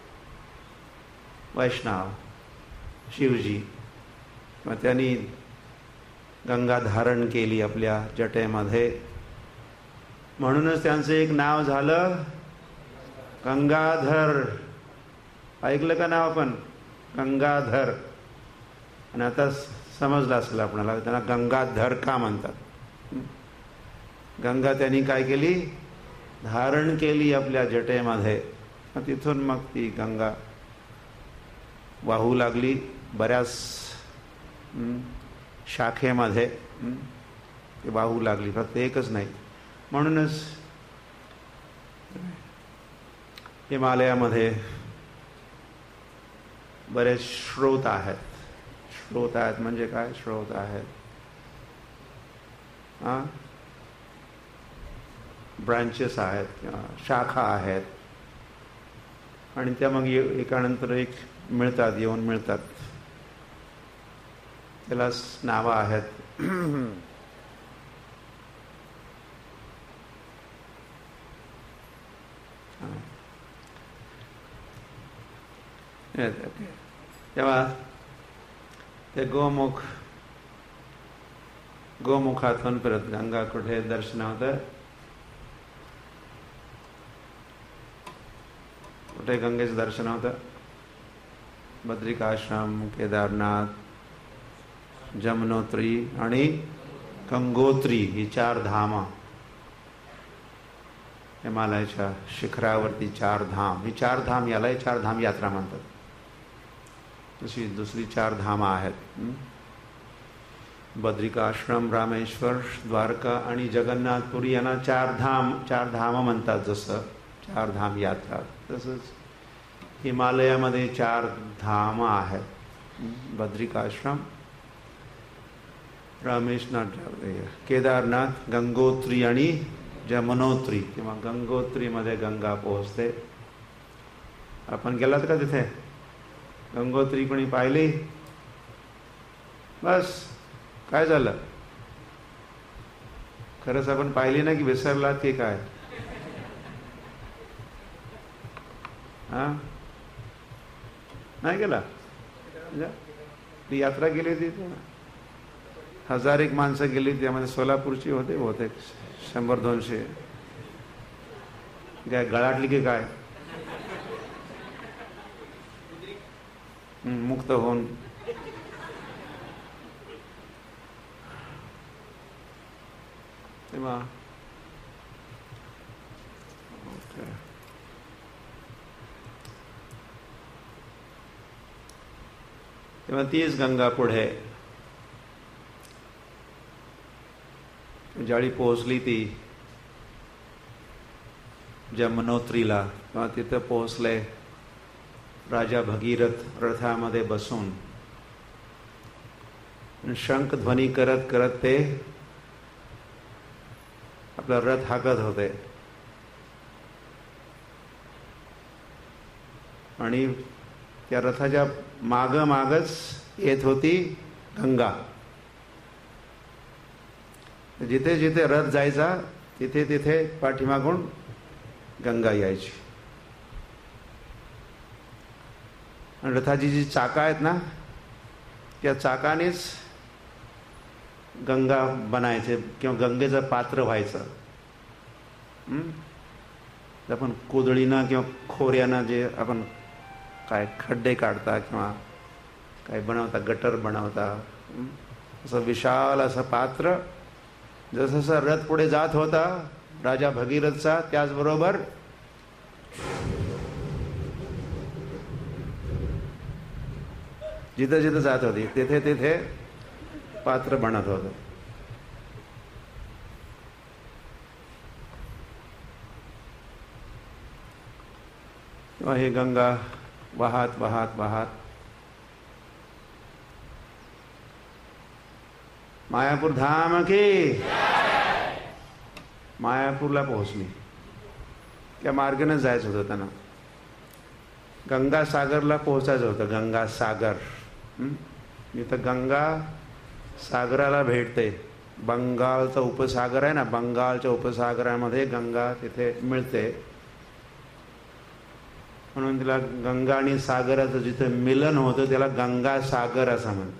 वैष्णव शिवजी. मग त्यांनी गंगा धारण केली आपल्या जटेमध्ये, म्हणूनच त्यांचं एक नाव झालं गंगाधर. ऐकलं का नाव आपण? गंगाधर. आणि आता समजलं असेल आपल्याला त्यांना गंगाधर का म्हणतात. गंगा त्यांनी काय केली? धारण केली आपल्या जटेमध्ये. तिथून मग ती गंगा वाहू लागली बऱ्याच शाखेमध्ये, ती वाहू लागली, फक्त एकच नाही. म्हणूनच हिमालयामध्ये बरेच स्रोत आहेत. स्रोत आहेत म्हणजे काय? स्रोत आहेत, हा, ब्रांचेस आहेत किंवा शाखा आहेत, आणि त्या मग एकानंतर एक मिळतात, येऊन मिळतात. त्याला नावं आहेत. तेव्हा ते गोमुख गोमुखातून परत गंगा कुठे दर्शन होतं? कुठे गंगेचं दर्शन होतं? बद्रिकाश्रम, केदारनाथ, जमुनोत्री आणि गंगोत्री ही चार धाम. हिमालयाच्या शिखरावरती चार धाम. ही चार धाम, याला चार धाम यात्रा म्हणतात. तशी दुसरी चार धाम आहेत. बद्रिकाश्रम, रामेश्वर, द्वारका आणि जगन्नाथपुरी यांना चार धाम चार धाम म्हणतात. जसं चार धाम यात्रा, तसंच हिमालयामध्ये चार धाम आहेत. बद्रिकाश्रम, रामेश्वर, केदारनाथ, गंगोत्री आणि जमुनोत्री. किंवा गंगोत्रीमध्ये गंगा पोहोचते. आपण गेलात का तिथे? गंगोत्री कोणी पाहिली? बस, काय झालं? खरंच आपण पाहिली ना की विसरलात की काय? हा, नाही गेला? ती यात्रा गेली होती, हजार एक माणसं गेली. त्यामध्ये सोलापूरची होते होते शंभर दोनशे. काय गळाटली की काय? मुक्त होऊन तेव्हा तेव्हा तीच गंगा पुढे ज्यावेळी पोहोचली ती जमुनोत्रीला, तेव्हा तिथं पोहोचले राजा भगीरथ रथामध्ये बसून शंख ध्वनी करत करत ते आपला रथ हाकत होते. आणि त्या रथाच्या माग मागच येत होती गंगा. जिथे जिथे रथ जायचा तिथे तिथे पाठीमागून गंगा यायची. आणि रथाची जी चाका आहेत ना, त्या चाकानेच गंगा बनायचे किंवा गंगेचं पात्र व्हायचं. आपण कोदळीनं किंवा खोऱ्यानं जे आपण काय खड्डे काढता किंवा काय बनवता, गटर बनवता, असं विशाल असं पात्र. जसं जसं रथ पुढे जात होता राजा भगीरथचा, त्याचबरोबर जिथे जिथे जात होती तिथे तिथे पात्र बनत होतं. हे गंगा वाहत वाहत वाहत मायापूर धाम की मायापूरला पोहोचली. त्या मार्गाने जायचं होतं त्यांना. गंगा सागरला पोहोचायचं होतं. गंगा सागर, इथं गंगा सागराला भेटते. बंगालचा उपसागर आहे ना, बंगालच्या उपसागरामध्ये गंगा तिथे मिळते. म्हणून तिला गंगा आणि सागराचं जिथे मिलन होतं त्याला गंगा सागर असं म्हणतात.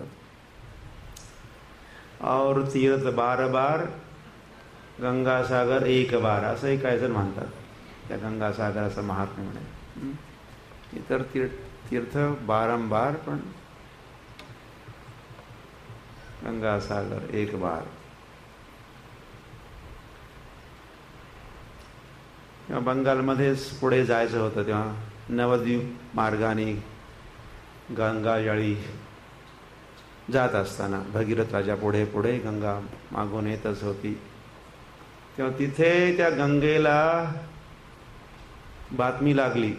और तीर्थ बार बार गंगा सागर एक बार असंही काय जण म्हणतात. त्या गंगा सागराचं महात्म्य म्हणे. इतर तीर्थ तीर्थ बारंबार, पण गंगा सागर एक बार. तेव्हा बंगालमध्येच पुढे जायचं होतं. तेव्हा नवद्वीप मार्गाने गंगाजळी जात असताना भगीरथ राजा पुढे पुढे गंगा मागून येतच होती. तेव्हा तिथे त्या गंगेला बातमी लागली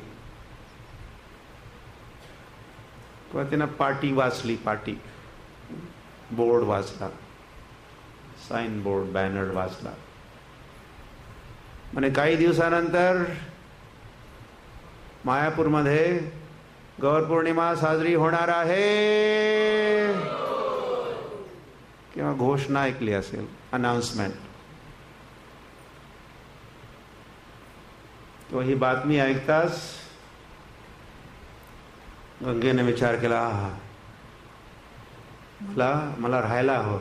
किंवा त्यांना पाटी वाचली, पाटी बोर्ड वाचला, साइन बोर्ड बॅनर वाचला. म्हणजे काही दिवसानंतर मायापूरमध्ये गौर पौर्णिमा साजरी होणार आहे किंवा घोषणा ऐकली असेल, अनाउन्समेंट. तो ही बातमी ऐकताच गंगेने विचार केला, मला मला राहायला हवं.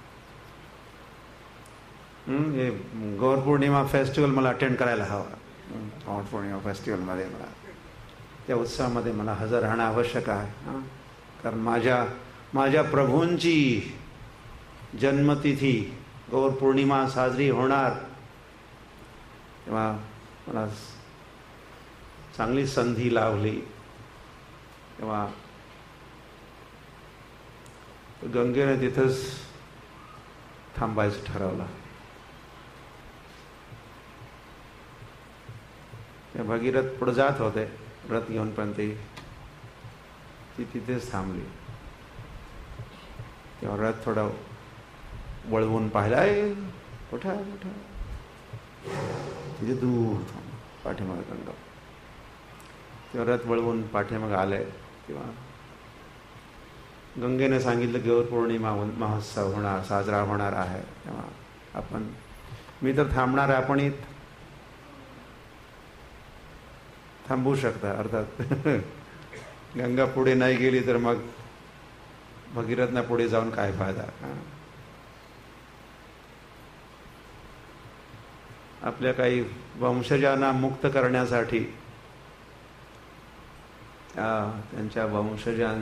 हे गौर पौर्णिमा फेस्टिवल मला अटेंड करायला हवं. गौर पौर्णिमा फेस्टिवलमध्ये मला, त्या उत्सवामध्ये मला हजर राहणं आवश्यक आहे. कारण माझ्या माझ्या प्रभूंची जन्मतिथी गौर पौर्णिमा साजरी होणार, तेव्हा मला चांगली संधी लाभली. तेव्हा गंगेने तिथंच थांबायचं ठरवलं. त्या भगीरथ पुढे जात होते रथ घेऊन, पण ती ती तिथेच थांबली. तेव्हा रथ थोडा वळवून पाहिला, कुठं कुठं तिथे दूर थांब पाठीमागे गंगा. तेव्हा रथ वळवून पाठीमागे आले. तेव्हा गंगेने सांगितलं गौर पौर्णिमा महोत्सव होणार, साजरा होणार आहे. तेव्हा आपण, मी तर थांबणार आहे, आपणही थांबू शकता. अर्थात गंगा पुढे नाही गेली तर मग भगीरथना पुढे जाऊन काय फायदा. आपल्या काही वंशजांना मुक्त करण्यासाठी त्यांच्या वंशजां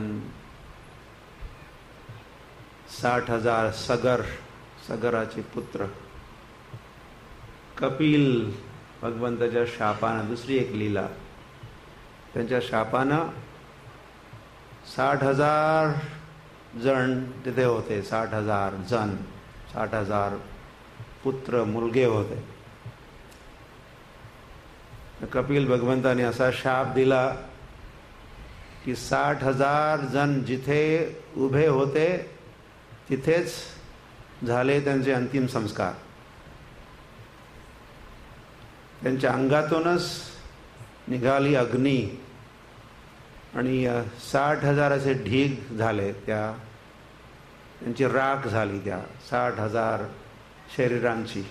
साठ हजार सगर, सगराचे पुत्र कपिल भगवंताच्या शापानं, दुसरी एक लीला, त्यांच्या शापानं साठ हजार जण तिथे होते. साठ हजार जण, साठ हजार पुत्र मुलगे होते. कपिल भगवंताने असा शाप दिला की साठ हजार जण जिथे उभे होते तिथेच झाले त्यांचे अंतिम संस्कार. त्यांच्या अंगातूनच निघाली अग्नी आणि साठ हजार असे ढीग झाले. त्या त्यांची राख झाली त्या साठ हजार शरीरांची.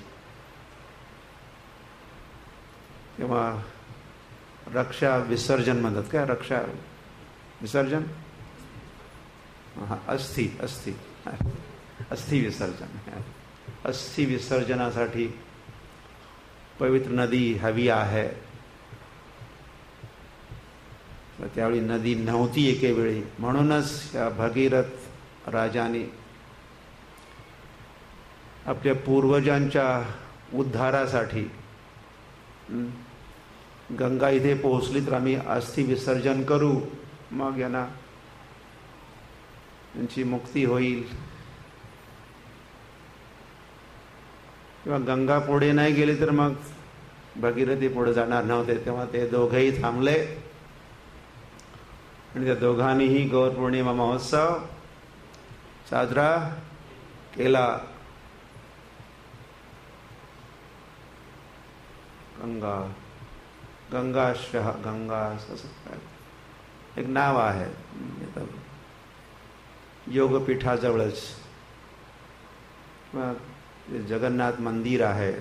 तेव्हा रक्षा विसर्जन म्हणतात. काय रक्षा विसर्जन? हा, अस्थि अस्थि अस्थि विसर्जन. अस्थि विसर्जनासाठी पवित्र नदी हवी आहे. त्यावेळी नदी नव्हती एके वेळी, म्हणूनच या भगीरथ राजाने आपल्या पूर्वजांच्या उद्धारासाठी गंगा इथे पोहोचली तर आम्ही अस्थि विसर्जन करू, मग यांना त्यांची मुक्ती होईल. किंवा गंगा पुढे नाही गेली तर मग भगीरथी पुढे जाणार नव्हते. तेव्हा ते दोघेही थांबले आणि त्या दोघांनीही गौर पौर्णिमा महोत्सव साजरा केला. गंगा गंगा शह गंगा एक नाव आहे योगपीठाजवळच. जगन्नाथ मंदिर आहे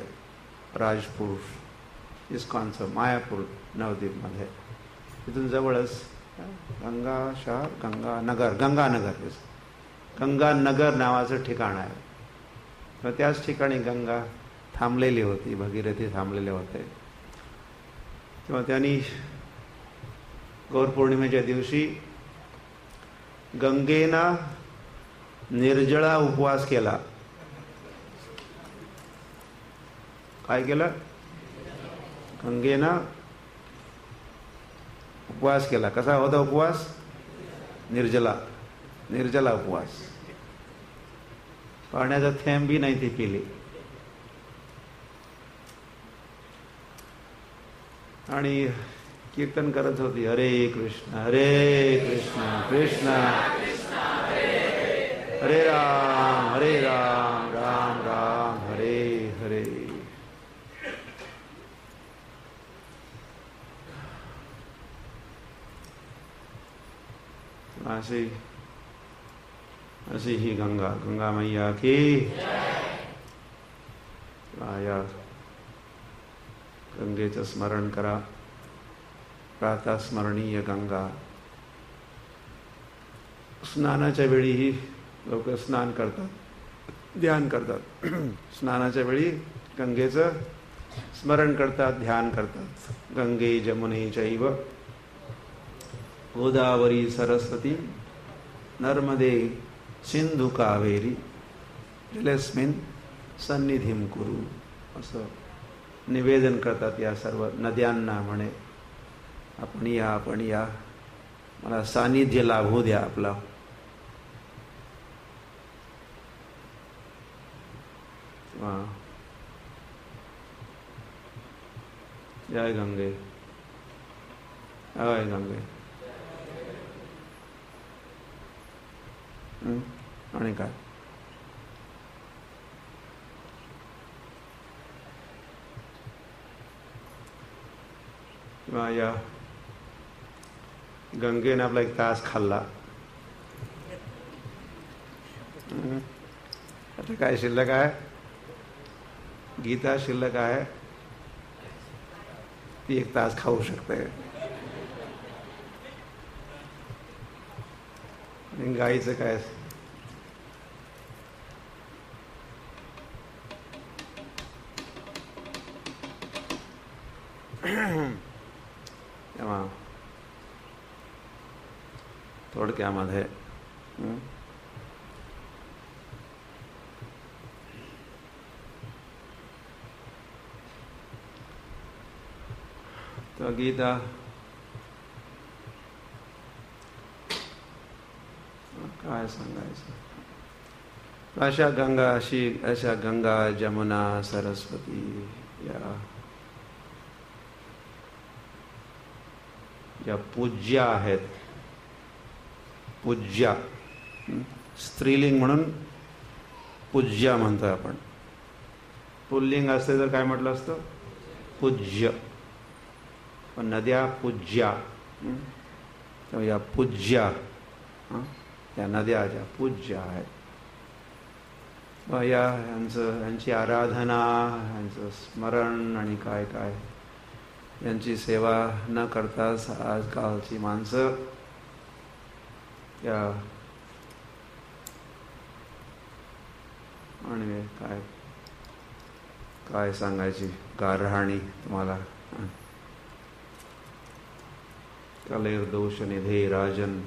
राजपूर इस्कॉनचं, मायापूर नवद्वीपमध्ये, तिथून जवळच गंगा शहर, गंगा नगर, गंगानगर गंगानगर नावाचं ठिकाण आहे. तर त्याच ठिकाणी गंगा थांबलेली होती, भगीरथी थांबलेले होते. तेव्हा त्यांनी गौर पौर्णिमेच्या दिवशी गंगेनं निर्जळा उपवास केला. काय केलं? गंगेनं उपवास केला. कसा होता उपवास? निर्जला निर्जला उपवास. पाण्याचा थेंब बी नाही ती पिली. आणि कीर्तन करत होती, हरे कृष्ण हरे कृष्ण कृष्ण हरे राम हरे राम राम राम हरे हरे. अशी अशी ही गंगा गंगा मैया की या गंगेचं स्मरण करा. प्रातःस्मरणीय गंगा. स्नानाच्या वेळीही लोक स्नान करतात, ध्यान करतात. स्नानाच्या वेळी गंगेचं स्मरण करतात, ध्यान करतात. गंगे जमुने चैव गोदावरी सरस्वती नर्मदे सिंधू कावेरी जलेस्मिन सन्निधिम कुरु असं निवेदन करतात या सर्व नद्यांना. म्हणे आपण या आपण या, मला सानिध्य लाभू द्या आपला. जय गंगे जय गंगे. आणि काय किंवा या गंगेने आपला एक तास खाल्ला. आता काय शिल्लक आहे? गीता शिल्लक आहे, ती एक तास खाऊ शकते. आणि गाईचं काय? तेव्हा थोडक्यामध्ये तर गीता काय सांगायचं. अशा गंगा अशी अशा गंगा जमुना सरस्वती या या पूज्या आहेत. पूज्या स्त्रीलिंग म्हणून पूज्या म्हणतोय आपण. पुल्लिंग असते तर काय म्हटलं असतं? पूज्य. पण नद्या पूज्या, तर या पूज्या या नद्या ज्या पूज्य आहेत, या यांचं यांची आराधना, यांचं स्मरण आणि काय काय यांची सेवा न करताच आजकालची माणसं या आणि काय काय सांगायची गारहाणी तुम्हाला. कलेर दोष निधे राजन.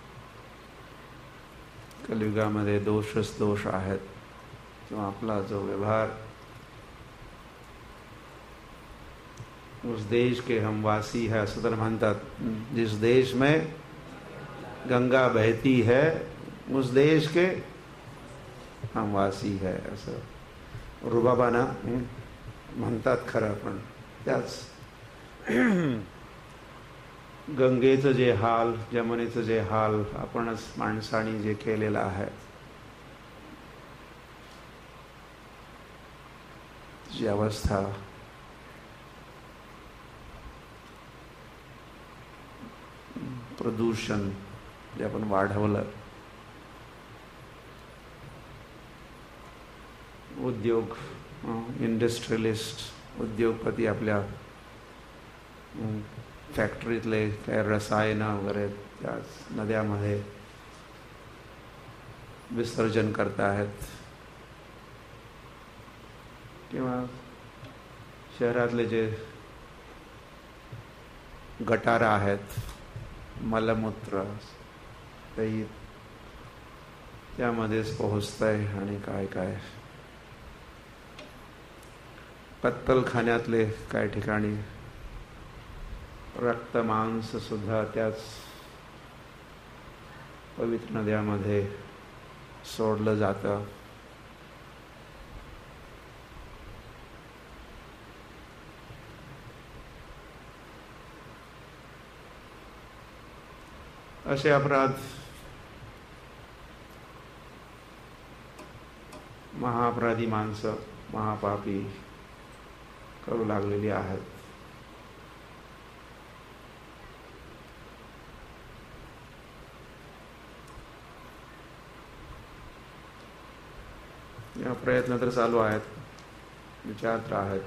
कलियुगामध्ये दोषच दोष आहेत. किंवा आपला जो व्यवहार, उस देश के हम वासी है असं तर म्हणतात. जिस देश में गंगा बहती है उस देश के हम वासी है असं रुबाबाना म्हणतात. खरं पण त्याच गंगेचं जे हाल, जमुनेचं जे हाल आपणच माणसाने जे केलेलं आहे, जी अवस्था प्रदूषण जे आपण वाढवलं, उद्योग इंडस्ट्रियलिस्ट उद्योगपती आपल्या फॅक्टरीतले काय रसायनं वगैरे त्याच नद्यामध्ये विसर्जन करत आहेत. किंवा शहरातले जे गटार आहेत, मलमूत्र तेही त्यामध्येच पोहोचतंय. आणि काय काय कत्तलखान्यातले काही ठिकाणी रक्त मांस सुद्धा त्याच पवित्र नद्यामध्ये सोडलं जातं. असे अपराध महाअपराधी माणसं, महापापी करू लागलेली आहेत. या प्रयत्न तर चालू आहेत, विचारत आहेत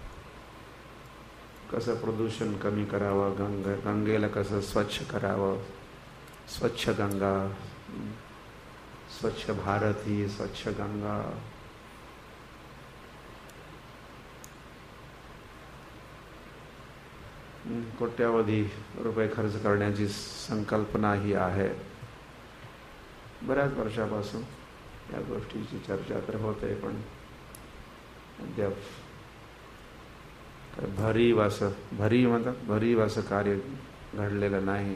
कसं प्रदूषण कमी करावं, गंग गंगेला कसं स्वच्छ करावं, स्वच्छ गंगा, स्वच्छ भारत ही स्वच्छ गंगा. कोट्यावधी रुपये खर्च करण्याची संकल्पना ही आहे. बऱ्याच वर्षापासून या गोष्टीची चर्चा तर होते, पण अद्याप भरीव असं भरीव म्हणतात भरीव असं कार्य घडलेलं नाही.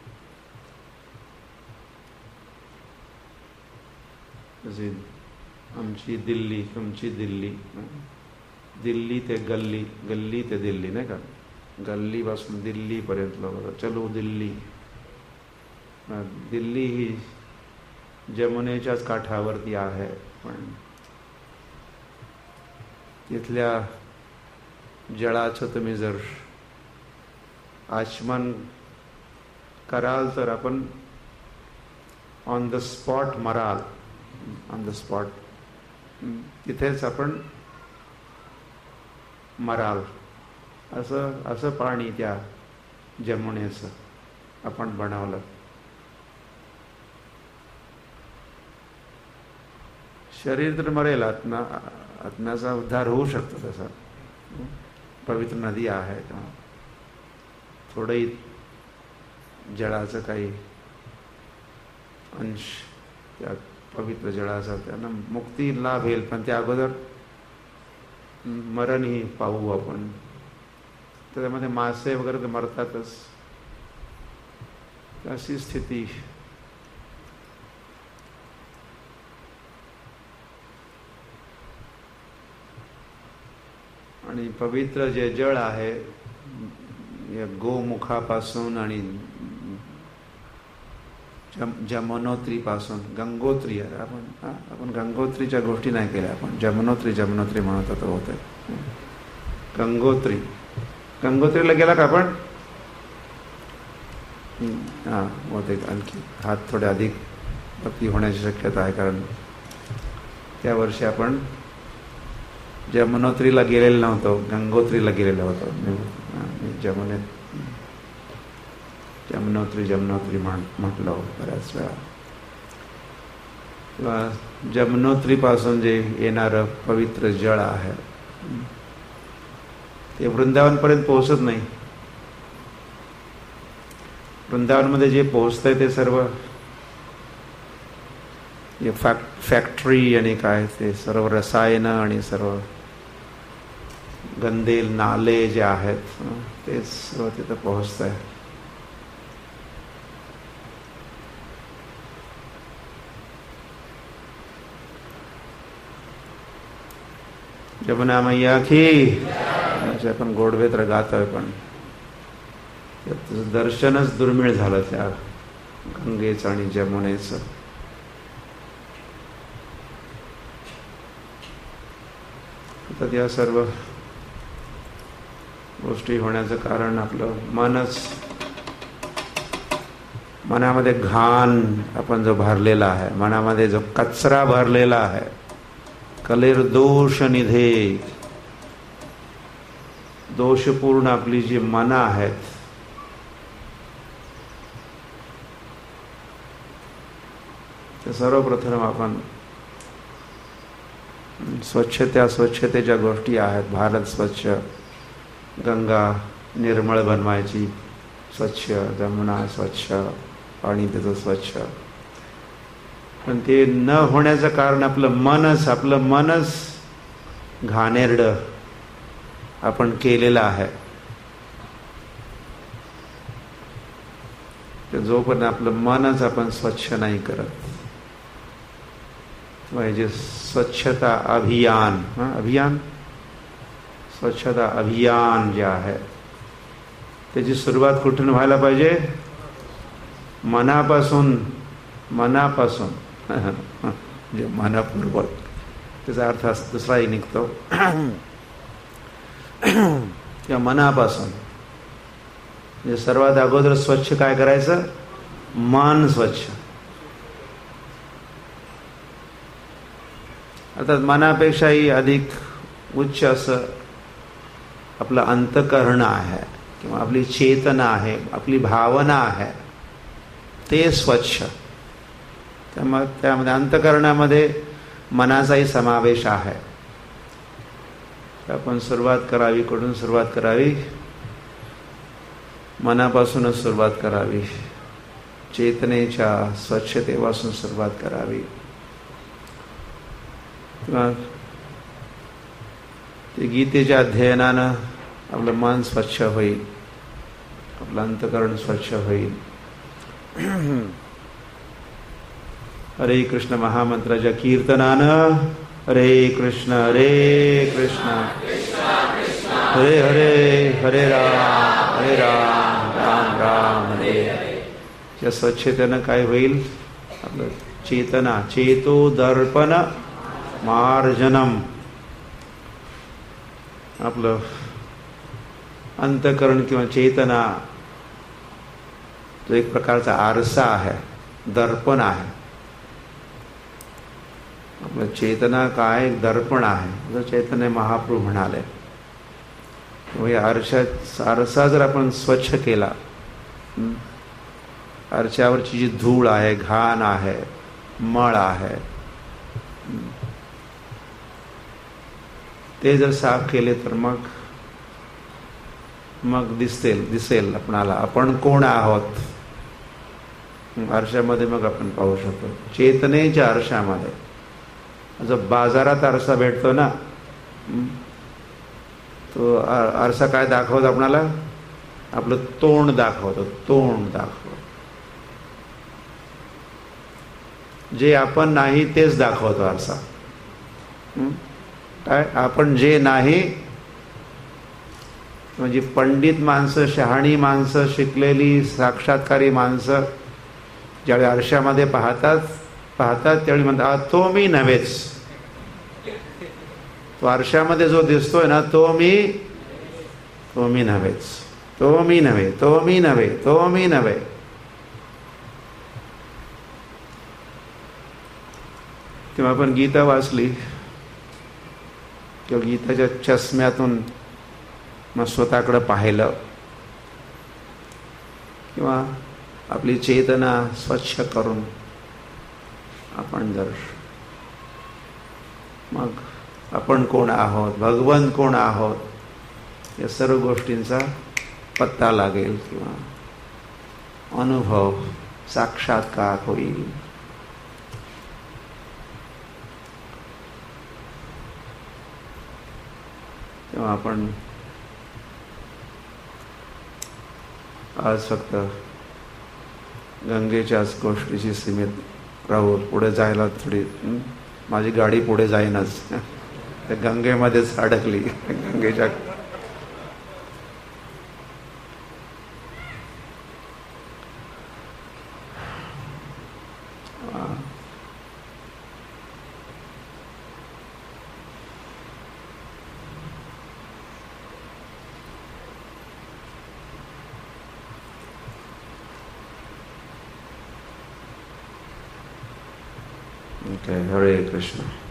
आमची दिल्ली, तुमची दिल्ली, दिल्ली ते गल्ली, गल्ली ते दिल्ली, नाही का, गल्लीपासून दिल्लीपर्यंत लोक चलो दिल्ली. दिल्ली ही जमुनेच्याच काठावरती आहे, पण तिथल्या जळाचं तुम्ही जर आचमन कराल तर आपण ऑन द स्पॉट मराल, ऑन द स्पॉट तिथेच आपण मराल. असं असं पाणी त्या जमुनेचं आपण बनवलं. शरीर तर मरेल, आत्मा आत्म्याचा उद्धार होऊ शकतो. तसा पवित्र नदी आहे, थोडंही जळाचं काही अंश त्या पवित्र जळाचा त्यांना मुक्ती लाभेल, पण त्या अगोदर मरणही पाहू आपण. त्याच्यामध्ये मासे वगैरे तर मरतातच, अशी स्थिती. आणि पवित्र जे जळ आहे या गोमुखापासून आणि जम जमुनोत्रीपासून, गंगोत्री आहे आपण आपण गंगोत्रीच्या गोष्टी नाही केल्या आपण, जमुनोत्री जमुनोत्री म्हणत होतो होते. गंगोत्री, गंगोत्रीला गेला का आपण? हां, होते. आणखी हात थोडे अधिक भक्ती होण्याची शक्यता आहे, कारण त्या वर्षी आपण जमुनोत्रीला गेलेलो नव्हतो, गंगोत्रीला गेलेलो होतो. जमुने जमुनोत्री जमुनोत्री म्हटलं बऱ्याच वेळा. किंवा जमुनोत्रीपासून जे येणारं पवित्र जळ आहे ते वृंदावनपर्यंत पोहोचत नाही. वृंदावनमध्ये जे पोहोचतंय ते सर्व फॅक्टरी आणि काय ते सर्व रसायनं आणि सर्व गंदे नाले जे आहेत ते सर्व तिथं पोहोचत आहे. जमुना मैया की असे आपण गोडवेत्र गातोय, पण दर्शनच दुर्मिळ झालं त्या गंगेचं आणि जमुनेचं. तर या सर्व गोष्टी होण्याचं कारण आपलं मनच. मनामध्ये घाण आपण जो भरलेला आहे, मनामध्ये जो कचरा भरलेला आहे, कलेर दोष निधे, दोषपूर्ण आपली जी मनं आहेत ते सर्वप्रथम आपण स्वच्छता स्वच्छतेच्या गोष्टी आहेत. भारत स्वच्छ, गंगा निर्मळ बनवायची, स्वच्छ जमुना स्वच्छ, पाणी त्याचं स्वच्छ. पण ते न होण्याचं कारण आपलं मनच, आपलं मनच घाणेरडं आपण केलेलं आहे. जोपर्यंत आपलं मनच आपण स्वच्छ नाही करत, म्हणजे स्वच्छता अभियान, हा अभियान स्वच्छता अभियान जे आहे त्याची सुरुवात कुठून व्हायला पाहिजे? मनापासून मनापासून म्हणजे मनापूर्वक, त्याचा अर्थ दुसराही निघतो किंवा मनापासून. म्हणजे सर्वात अगोदर स्वच्छ काय करायचं? मन स्वच्छ. अर्थात मनापेक्षाही अधिक उच्च असं आपलं अंतःकरण आहे किंवा आपली चेतना आहे, आपली भावना आहे, ते स्वच्छ. त्यामुळे त्यामध्ये अंतःकरणामध्ये मनाचाही समावेश आहे. आपण सुरुवात करावी, कुठून सुरुवात करावी? मनापासूनच सुरुवात करावी. चेतनेच्या स्वच्छतेपासून सुरुवात करावी. ते गीतेच्या अध्ययनानं आपलं मन स्वच्छ होईल, आपलं अंतःकरण स्वच्छ होईल. हरे कृष्ण महामंत्राच्या कीर्तनानं हरे कृष्ण हरे कृष्ण हरे हरे हरे राम हरे राम राम राम हरे हरे. या स्वच्छतेनं काय होईल? आपलं चेतना, चेतो दर्पण मार्जनम. आपलं अंतःकरण किंवा चेतना तो एक प्रकारचा आरसा आहे, दर्पण आहे. आपलं चेतना काय? दर्पण आहे. चैतन्य महाप्रभू म्हणाले, आरशा आरसा जर आपण स्वच्छ केला, आरशावरची जी धूळ आहे, घाण आहे, मळ आहे, ते जर साफ केले तर मग मग दिसेल दिसेल आपणाला आपण कोण आहोत. आरशामध्ये मग आपण पाहू शकतो. चेतनेच्या आरशामध्ये जो बाजारात आरसा भेटतो ना, तो आरसा काय दाखवतो आपणाला? आपलं तोंड दाखवतो, तोंड दाखवतो. जे आपण नाही तेच दाखवतो आरसा. काय आपण जे नाही, म्हणजे पंडित माणसं, शहाणी माणसं, शिकलेली साक्षात्कारी माणसं ज्यावेळी आरशामध्ये पाहतात पाहतात त्यावेळी म्हणतात, तो मी नव्हेच. तो आरशामध्ये जो दिसतोय ना, तो मी तो मी नव्हेच, तो मी नव्हे, तो मी नव्हे, तो मी नव्हे. तेव्हा आपण गीता वाचली किंवा गीताच्या चष्म्यातून मग स्वतःकडे पाहिलं किंवा आपली चेतना स्वच्छ करून आपण जर मग आपण कोण आहोत, भगवंत कोण आहोत, या सर्व गोष्टींचा पत्ता लागेल किंवा अनुभव साक्षात्कार होईल. तेव्हा आपण आज फक्त गंगेच्याच गोष्टीशी सीमित राहू. पुढे जायला थोडी माझी गाडी पुढे जाईनच, त्या गंगेमध्येच अडकली. गंगेच्या Okay, Hare Krishna.